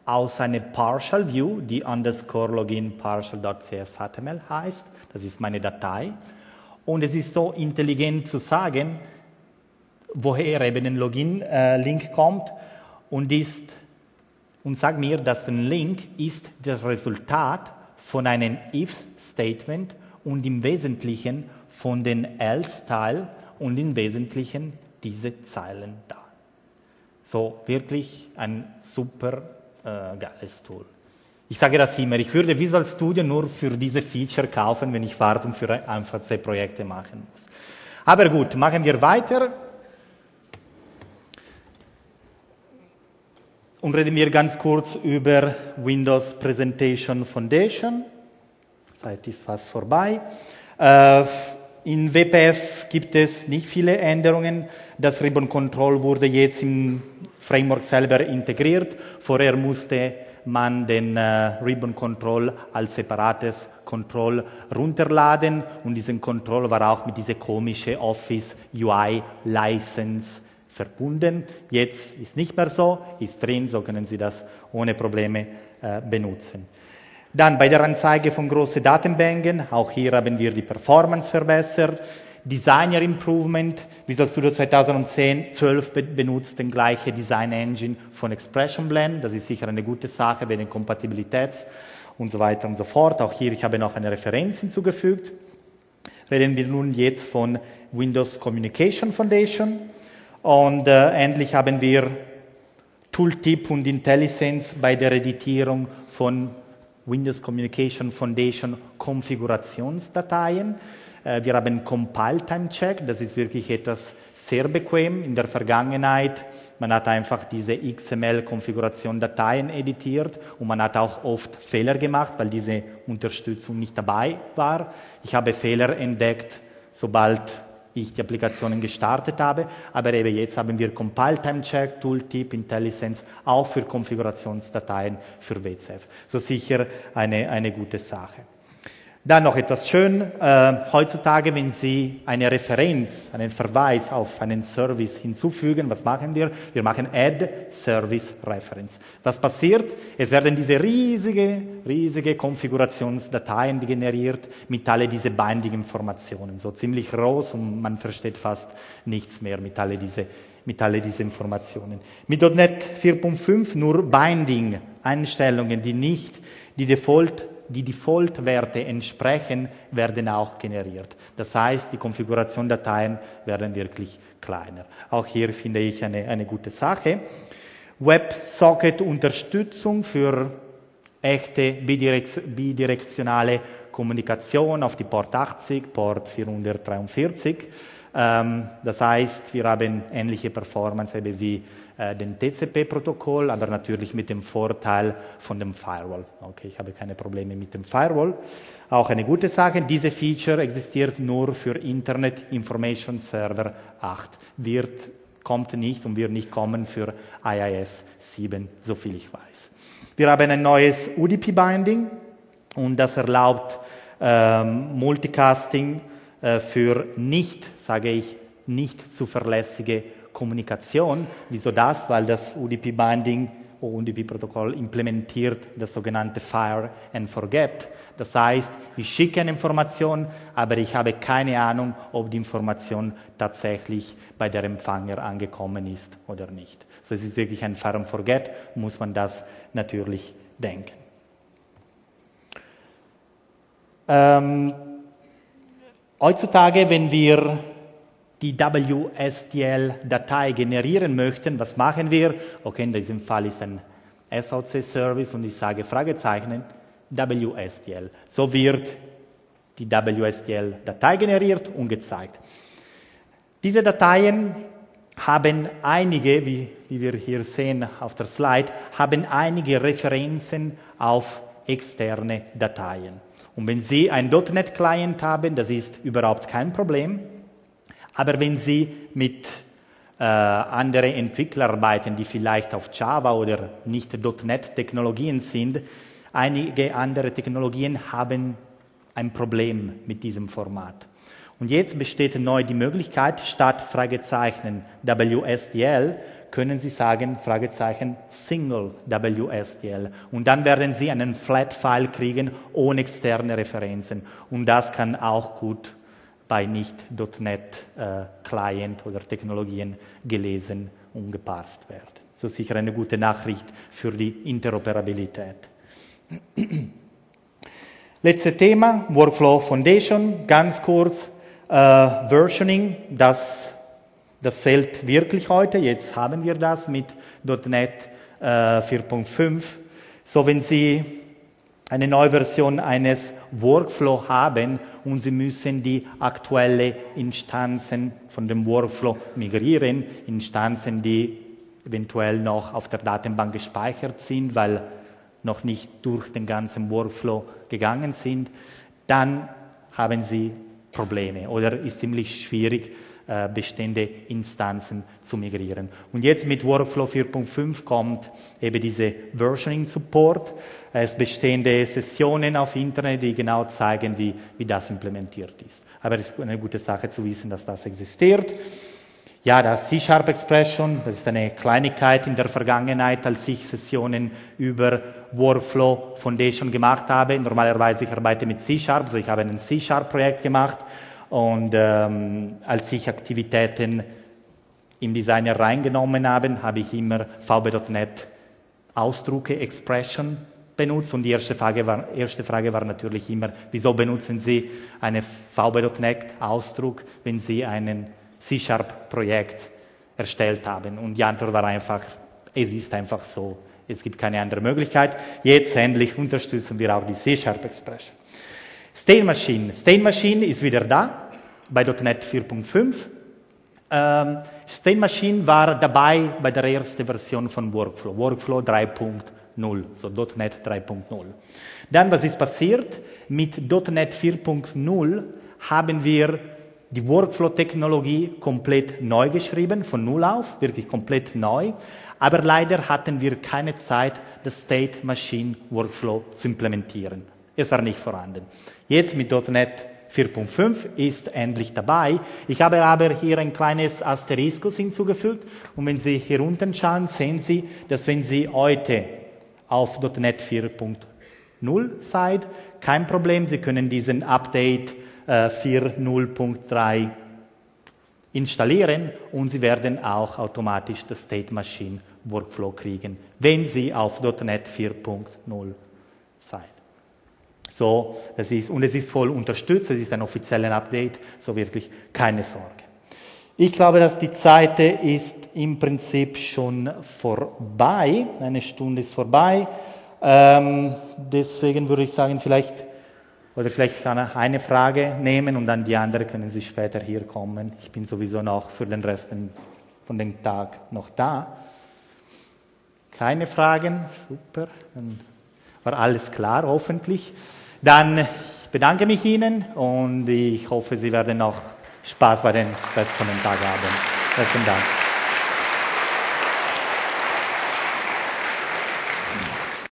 aus einer Partial View, die underscore login partial.cshtml heißt. Das ist meine Datei. Und es ist so intelligent zu sagen, woher eben ein Login-Link kommt und sagt mir, dass ein Link ist das Resultat von einem if-Statement und im Wesentlichen von den else-Teil und im Wesentlichen diese Zeilen da. So wirklich ein super geiles Tool. Ich sage das immer, ich würde Visual Studio nur für diese Feature kaufen, wenn ich Wartung für einfach Projekte machen muss. Aber gut, machen wir weiter. Und reden wir ganz kurz über Windows Presentation Foundation. Zeit ist fast vorbei. In WPF gibt es nicht viele Änderungen. Das Ribbon Control wurde jetzt im Framework selber integriert. Vorher musste man den Ribbon Control als separates Control runterladen und diesen Control war auch mit dieser komischen Office UI License verbunden. Jetzt ist nicht mehr so, ist drin, so können Sie das ohne Probleme benutzen. Dann bei der Anzeige von großen Datenbanken, auch hier haben wir die Performance verbessert. Designer Improvement, Visual Studio 2012 benutzt den gleichen Design Engine von Expression Blend, das ist sicher eine gute Sache wegen Kompatibilität und so weiter und so fort. Auch hier, ich habe noch eine Referenz hinzugefügt. Reden wir nun jetzt von Windows Communication Foundation und endlich haben wir Tooltip und IntelliSense bei der Editierung von Windows Communication Foundation Konfigurationsdateien. Wir haben Compile-Time-Check, das ist wirklich etwas sehr bequem. In der Vergangenheit, man hat einfach diese XML-Konfiguration-Dateien editiert und man hat auch oft Fehler gemacht, weil diese Unterstützung nicht dabei war. Ich habe Fehler entdeckt, sobald ich die Applikationen gestartet habe, aber eben jetzt haben wir Compile-Time-Check, Tooltip, IntelliSense, auch für Konfigurationsdateien für WCF. So sicher eine gute Sache. Dann noch etwas schön, heutzutage, wenn Sie eine Referenz, einen Verweis auf einen Service hinzufügen, was machen wir? Wir machen Add Service Reference. Was passiert? Es werden diese riesige Konfigurationsdateien generiert mit all diesen Binding-Informationen, so ziemlich groß und man versteht fast nichts mehr mit all diesen Informationen. Mit .NET 4.5 nur Binding-Einstellungen, die Default-Werte entsprechen, werden auch generiert. Das heißt, die Konfigurationsdateien werden wirklich kleiner. Auch hier finde ich eine gute Sache. WebSocket-Unterstützung für echte bidirektionale Kommunikation auf die Port 80, Port 443. Das heißt, wir haben ähnliche Performance wie den TCP-Protokoll, aber natürlich mit dem Vorteil von dem Firewall. Okay, ich habe keine Probleme mit dem Firewall. Auch eine gute Sache, diese Feature existiert nur für Internet Information Server 8. Kommt nicht und wird nicht kommen für IIS 7, soviel ich weiß. Wir haben ein neues UDP-Binding und das erlaubt Multicasting für nicht zuverlässige Kommunikation. Wieso das? Weil das UDP-Binding oder UDP-Protokoll implementiert das sogenannte Fire and Forget. Das heißt, ich schicke eine Information, aber ich habe keine Ahnung, ob die Information tatsächlich bei der Empfänger angekommen ist oder nicht. So, es ist wirklich ein Fire and Forget, muss man das natürlich denken. Heutzutage, wenn wir die WSDL-Datei generieren möchten, was machen wir? Okay, in diesem Fall ist ein SVC-Service und ich sage Fragezeichen, WSDL. So wird die WSDL-Datei generiert und gezeigt. Diese Dateien haben einige, wie wir hier sehen auf der Slide, haben einige Referenzen auf externe Dateien. Und wenn Sie einen .NET-Client haben, das ist überhaupt kein Problem. Aber wenn Sie mit anderen Entwicklern arbeiten, die vielleicht auf Java oder nicht .NET-Technologien sind, einige andere Technologien haben ein Problem mit diesem Format. Und jetzt besteht neu die Möglichkeit, statt Fragezeichen WSDL können Sie sagen, Fragezeichen, Single WSDL. Und dann werden Sie einen Flat-File kriegen, ohne externe Referenzen. Und das kann auch gut bei Nicht.NET-Client oder Technologien gelesen und geparst werden. So sicher eine gute Nachricht für die Interoperabilität. Letztes Thema, Workflow Foundation, ganz kurz, Versioning, das fehlt wirklich heute, jetzt haben wir das mit .NET 4.5. So, wenn Sie eine neue Version eines Workflow haben und Sie müssen die aktuellen Instanzen von dem Workflow migrieren, Instanzen, die eventuell noch auf der Datenbank gespeichert sind, weil noch nicht durch den ganzen Workflow gegangen sind, dann haben Sie Probleme oder ist ziemlich schwierig, bestehende Instanzen zu migrieren. Und jetzt mit Workflow 4.5 kommt eben diese Versioning Support. Es bestehende Sessionen auf Internet, die genau zeigen, wie das implementiert ist. Aber es ist eine gute Sache zu wissen, dass das existiert. Ja, das C# Expression, das ist eine Kleinigkeit in der Vergangenheit, als ich Sessionen über Workflow Foundation gemacht habe. Normalerweise ich arbeite mit C#, also ich habe ein C#-Projekt gemacht. Und als ich Aktivitäten im Designer reingenommen habe, habe ich immer VB.NET Ausdrucke, Expression benutzt. Und die erste Frage war natürlich immer, wieso benutzen Sie einen VB.NET Ausdruck, wenn Sie einen C#-Projekt erstellt haben? Und die Antwort war einfach, es ist einfach so. Es gibt keine andere Möglichkeit. Jetzt endlich unterstützen wir auch die C#-Expression. State Machine. State Machine ist wieder da, bei .NET 4.5. State Machine war dabei bei der ersten Version von Workflow, Workflow 3.0, so .NET 3.0. Dann, was ist passiert? Mit .NET 4.0 haben wir die Workflow-Technologie komplett neu geschrieben, von Null auf, wirklich komplett neu. Aber leider hatten wir keine Zeit, das State Machine Workflow zu implementieren. Es war nicht vorhanden. Jetzt mit .NET 4.5 ist endlich dabei. Ich habe aber hier ein kleines Asteriskus hinzugefügt. Und wenn Sie hier unten schauen, sehen Sie, dass wenn Sie heute auf .NET 4.0 seid, kein Problem, Sie können diesen Update 4.0.3 installieren und Sie werden auch automatisch das State Machine Workflow kriegen, wenn Sie auf .NET 4.0 seid. So, es ist voll unterstützt, es ist ein offizieller Update, so wirklich keine Sorge. Ich glaube, dass die Zeit ist im Prinzip schon vorbei, eine Stunde ist vorbei, deswegen würde ich sagen, vielleicht kann er eine Frage nehmen und dann die andere können Sie später hier kommen. Ich bin sowieso noch für den Rest von dem Tag noch da. Keine Fragen? Super, dann war alles klar, hoffentlich. Dann bedanke mich Ihnen und ich hoffe, Sie werden noch Spaß bei den Rest von dem Tag haben. Besten Dank.